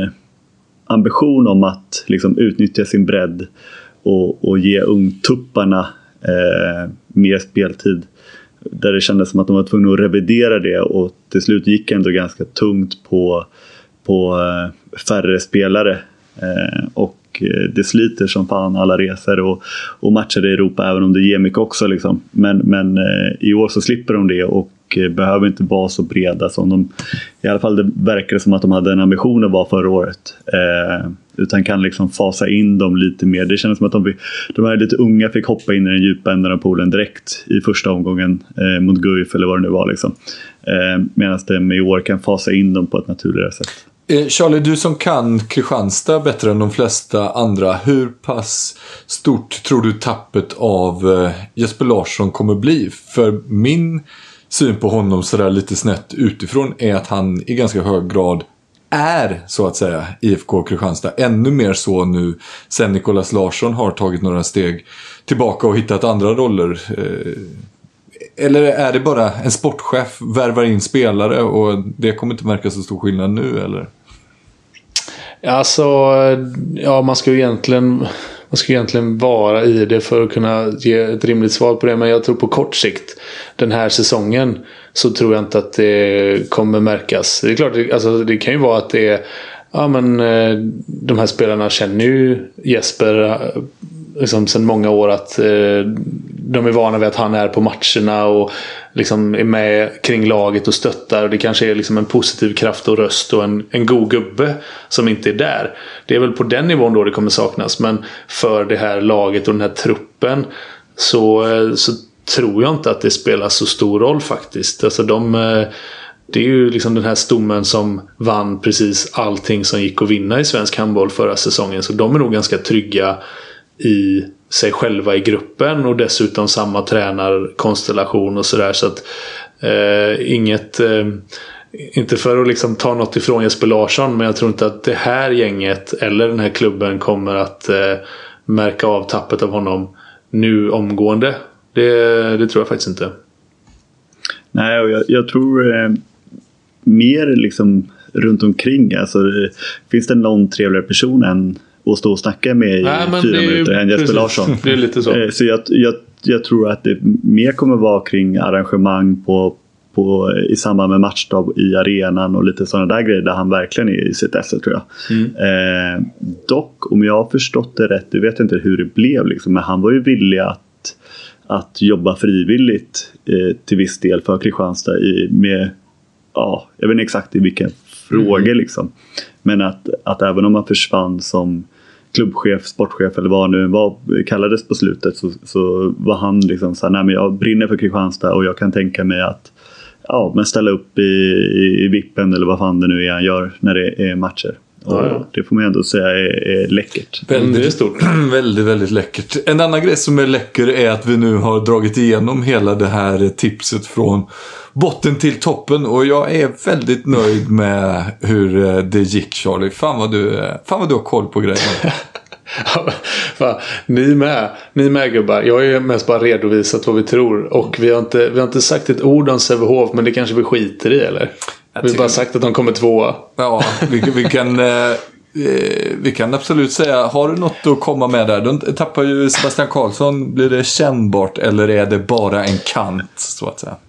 ambition om att liksom utnyttja sin bredd och, och ge ungtupparna eh, mer speltid, där det kändes som att de var tvungna att revidera det och till slut gick ändå ganska tungt på, på eh, färre spelare eh, och det sliter som fan alla resor och, och matcher i Europa, även om det ger mycket också liksom. men, men eh, i år så slipper de det och eh, behöver inte vara så breda som de, i alla fall det verkar som att de hade en ambition att vara förra året, eh, utan kan liksom fasa in dem lite mer. Det känns som att de, de här lite unga fick hoppa in i den djupa änden av poolen direkt i första omgången eh, mot Guif eller vad det nu var liksom. eh, medan de i år kan fasa in dem på ett naturligare sätt. Charlie, du som kan Kristianstad bättre än de flesta andra, hur pass stort tror du tappet av Jesper Larsson kommer bli? För min syn på honom sådär lite snett utifrån är att han i ganska hög grad är, så att säga, I F K Kristianstad. Ännu mer så nu sen Nicolas Larsson har tagit några steg tillbaka och hittat andra roller. eller är det bara en sportchef värvar in spelare och det kommer inte märka så stor skillnad nu, eller? Alltså, ja, man ska ju egentligen man ska egentligen vara i det för att kunna ge ett rimligt svar på det, men jag tror på kort sikt den här säsongen så tror jag inte att det kommer märkas. Det är klart, alltså, det kan ju vara att det är ja, men de här spelarna känner ju Jesper liksom sedan många år, att de är vana vid att han är på matcherna och liksom är med kring laget och stöttar, och det kanske är liksom en positiv kraft och röst och en, en god gubbe som inte är där. Det är väl på den nivån då det kommer saknas, men för det här laget och den här truppen så, så tror jag inte att det spelar så stor roll faktiskt. Alltså de, det är ju liksom den här stommen som vann precis allting som gick att vinna i svensk handboll förra säsongen, så de är nog ganska trygga i sig själva i gruppen och dessutom samma tränarkonstellation och sådär, så att eh, inget eh, inte för att liksom ta något ifrån Jesper Larsson, men jag tror inte att det här gänget eller den här klubben kommer att eh, märka av tappet av honom nu omgående. Det, det tror jag faktiskt inte. Nej, och jag, jag tror eh, mer liksom runt omkring, alltså finns det någon trevligare person än att stå och snacka med i Nej, fyra minuter än Jesper Larsson. Det är lite så. Så jag, jag, jag tror att det mer kommer vara kring arrangemang på, på, i samband med matchdag i arenan och lite sådana där grejer där han verkligen är i sitt esse, tror jag. Mm. Eh, dock, om jag har förstått det rätt, jag vet inte hur det blev liksom, men han var ju villig att, att jobba frivilligt eh, till viss del för Kristianstad i, med, ja, jag vet inte exakt i vilken fråga mm. liksom. Men att, att även om man försvann som klubbchef, sportchef eller vad nu vad kallades på slutet, så, så var han liksom så här, nej men jag brinner för Kristianstad och jag kan tänka mig att ja, men ställa upp i, i, i vippen eller vad fan det nu är han gör när det är matcher. Och ja, ja. Det får man ändå säga är, är läckert. Väldigt stort. väldigt, väldigt läckert. En annan grej som är läcker är att vi nu har dragit igenom hela det här tipset från botten till toppen, och jag är väldigt nöjd med hur det gick, Charlie. Fan vad du, fan vad du har koll på grejerna. Fan, ni med, ni med gubbar. Jag har ju mest bara redovisat vad vi tror, och vi har inte, vi har inte sagt ett ord om Sävehof, men det kanske vi skiter i, eller? Vi har bara sagt att de kommer tvåa. Ja, vi, vi kan eh, vi kan absolut säga, har du något att komma med där? De tappar ju Sebastian Karlsson. Blir det kännbart eller är det bara en kant, så att säga?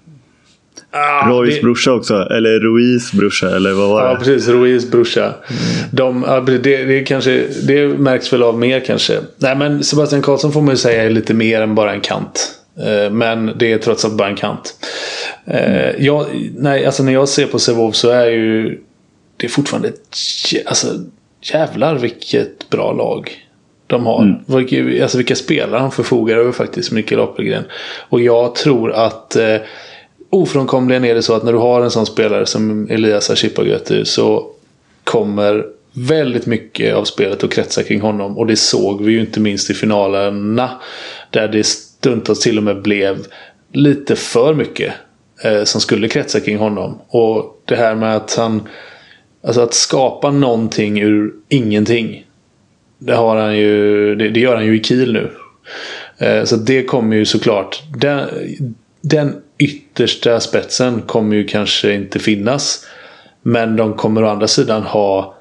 Ah, Roys det... brorsa också, eller Ruiz brorsa, eller vad var det? Ja, precis, Ruiz brorsa. Mm. De, ja, det, det, kanske, det märks väl av mer kanske. Nej, men Sebastian Karlsson får man ju säga är lite mer än bara en kant. Men det är trots allt bara en kant. Mm. jag, nej, alltså när jag ser på Sävehof så är ju det är fortfarande ett, alltså, jävlar vilket bra lag de har. Mm. Vilka, alltså vilka spelare han förfogar över faktiskt, Mikael Appelgren. Och jag tror att eh, ofrånkomligen är det så att när du har en sån spelare som Elias Ashipagötu så kommer väldigt mycket av spelet att kretsa kring honom, och det såg vi ju inte minst i finalerna där det stundtals till och med blev lite för mycket eh, som skulle kretsa kring honom. Och det här med att han, alltså att skapa någonting ur ingenting, det har han ju, det, det gör han ju i Kiel nu. Eh, så det kommer ju såklart, den, den yttersta spetsen kommer ju kanske inte finnas, men de kommer å andra sidan ha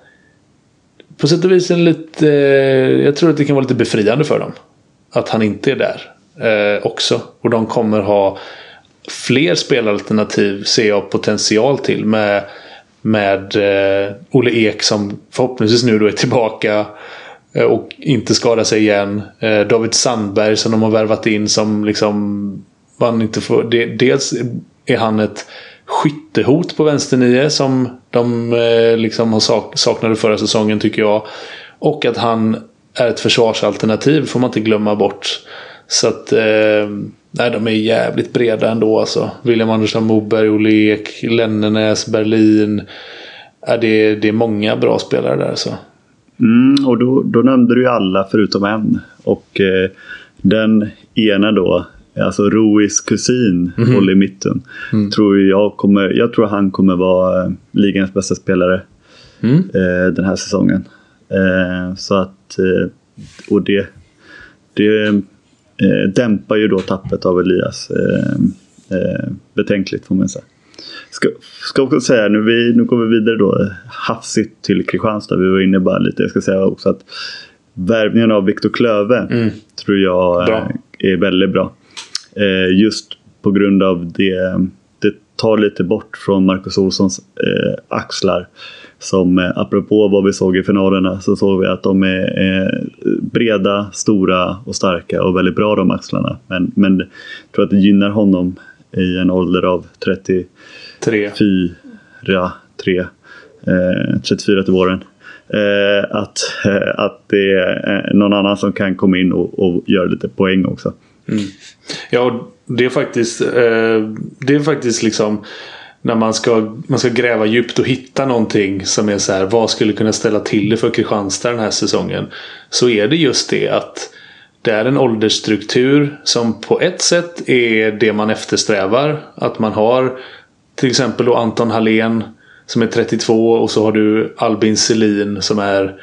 på sätt och vis en lite, jag tror att det kan vara lite befriande för dem att han inte är där eh, också. Och de kommer ha fler spelalternativ, ser jag potential till, med, med eh, Olle Ek som förhoppningsvis nu då är tillbaka eh, och inte skadar sig igen. Eh, David Sandberg som de har värvat in som liksom man inte får, det, dels är han ett skyttehot på vänsternio som de eh, liksom har sak, saknade förra säsongen, tycker jag. Och att han är ett försvarsalternativ får man inte glömma bort. Så att eh, nej, de är jävligt breda ändå alltså. William Andersson Moberg, Olle Ek, Lennenäs, Berlin. Ja, det, det är många bra spelare där så. Mm, och då, då nämnde du ju alla förutom en. Och eh, den ena då, alltså Ruiz kusin, mm-hmm. håller i mitten. Mm. Tror jag, kommer, jag tror han kommer vara eh, ligans bästa spelare mm. eh, den här säsongen. Eh, så att eh, och det det eh, dämpar ju då tappet av Elias. Eh, eh, betänkligt får man säga. Ska, ska också säga, nu, vi, nu går vi vidare då hafsigt till Kristianstad. Vi var inne bara lite, jag ska säga också att värvningen av Viktor Klöve mm. tror jag bra. är väldigt bra. Eh, just på grund av det, det tar lite bort från Marcus Olssons eh, axlar. Som eh, apropå vad vi såg i finalerna så såg vi att de är eh, breda, stora och starka och väldigt bra de axlarna. Men, men jag tror att det gynnar honom i en ålder av trettiofyra, tre, eh, trettiofyra till våren. Eh, att, eh, att det är någon annan som kan komma in och, och göra lite poäng också. Mm. Ja, det är faktiskt eh, det är faktiskt liksom när man ska, man ska gräva djupt och hitta någonting som är så här, vad skulle kunna ställa till det för Kristianstad den här säsongen, så är det just det att det är en åldersstruktur som på ett sätt är det man eftersträvar, att man har till exempel då Anton Hallén som är trettiotvå och så har du Albin Selin som är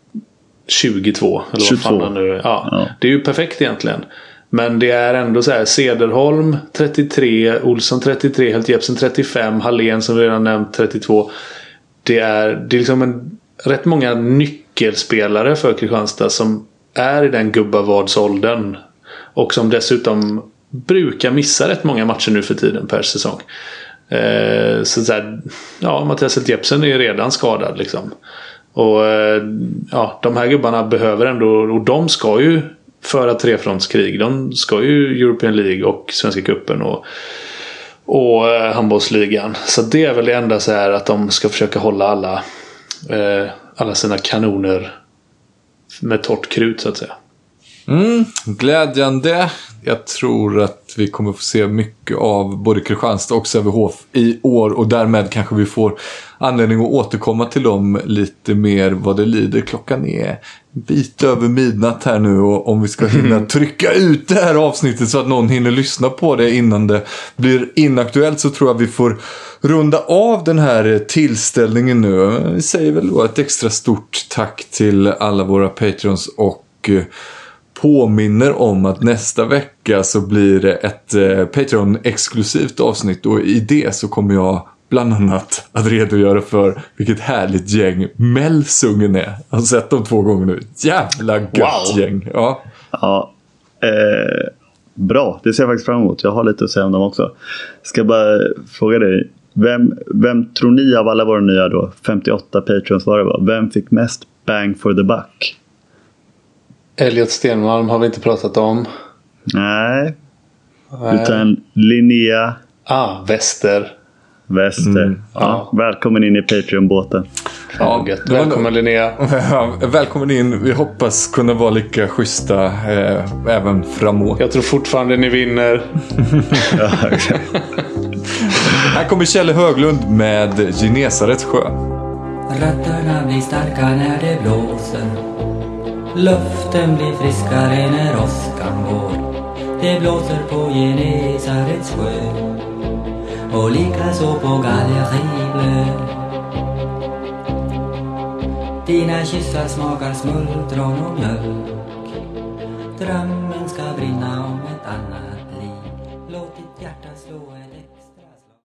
tjugotvå eller vad fan han nu är. Ja, ja. Det är ju perfekt egentligen. Men det är ändå så här, Cederholm trettiotre, Olsson trettiotre, Helt Jepsen trettiofem, Hallén som vi redan nämnt trettiotvå. Det är, det är liksom en, rätt många nyckelspelare för Kristianstad som är i den gubbavadsåldern och som dessutom brukar missa rätt många matcher nu för tiden per säsong. Eh, så, så här, ja, Mattias Helt Jepsen är ju redan skadad liksom. Och eh, ja, de här gubbarna behöver ändå, och de ska ju föra trefrontskrig. De ska ju European League och Svenska cupen och, och eh, handbollsligan. Så det är väl det enda så här att de ska försöka hålla alla eh, alla sina kanoner med torrt krut så att säga. Mm, glädjande. Jag tror att vi kommer få se mycket av både Kristianstad och Sävehof i år, och därmed kanske vi får anledning att återkomma till dem lite mer vad det lider. Klockan är bit över midnatt här nu, och om vi ska hinna trycka ut det här avsnittet så att någon hinner lyssna på det innan det blir inaktuellt, så tror jag vi får runda av den här tillställningen nu. Vi säger väl då ett extra stort tack till alla våra Patreons och påminner om att nästa vecka så blir det ett eh, Patreon-exklusivt avsnitt, och i det så kommer jag bland annat att redogöra för vilket härligt gäng Melsungen är. Jag har sett dem två gånger nu. Jävla gött wow. gäng. Ja, ja eh, bra. Det ser jag faktiskt fram emot. Jag har lite att säga om dem också. Ska bara fråga dig. Vem, vem tror ni av alla våra nya då, femtioåtta Patreons var det var, vem fick mest bang for the buck? Elliot Stenmalm har vi inte pratat om. Nej. Nej. Utan Linnea. Ah, Väster. Väster. Mm. Ja. Ja. Välkommen in i Patreon-båten. Ja, välkommen Linnea. Ja, välkommen in. Vi hoppas kunna vara lika schyssta eh, även framåt. Jag tror fortfarande ni vinner. Ja, exakt. Här kommer Kjelle Höglund med Genesarets sjö. Rötterna blir starka när det blåser. Luften blir friskare när åskan går. Det blåser på Genesarets sjö och likaså på Galleribö. Dina kyssar smakar smultron och mjölk. Drömmen ska brinna om ett annat liv. Låt ditt hjärta slå ett extra slag.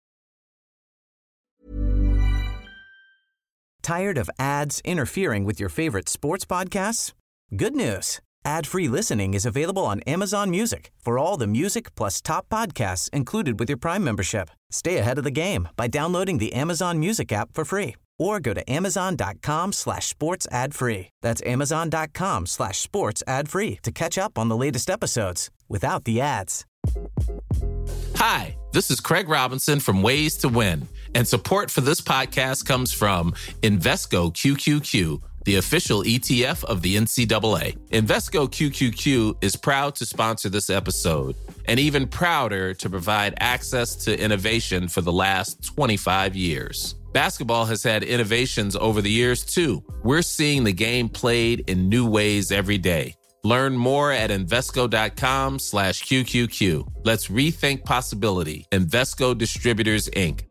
Tired of ads interfering with your favorite sports podcasts? Good news. Ad-free listening is available on Amazon Music for all the music plus top podcasts included with your Prime membership. Stay ahead of the game by downloading the Amazon Music app for free or go to amazon.com slash sports ad free. That's amazon.com slash sports ad free to catch up on the latest episodes without the ads. Hi, this is Craig Robinson from Ways to Win, and support for this podcast comes from Invesco Q Q Q, the official E T F of the N C double A. Invesco Q Q Q is proud to sponsor this episode, and even prouder to provide access to innovation for the last twenty-five years. Basketball has had innovations over the years, too. We're seeing the game played in new ways every day. Learn more at Invesco.com slash QQQ. Let's rethink possibility. Invesco Distributors, Incorporated.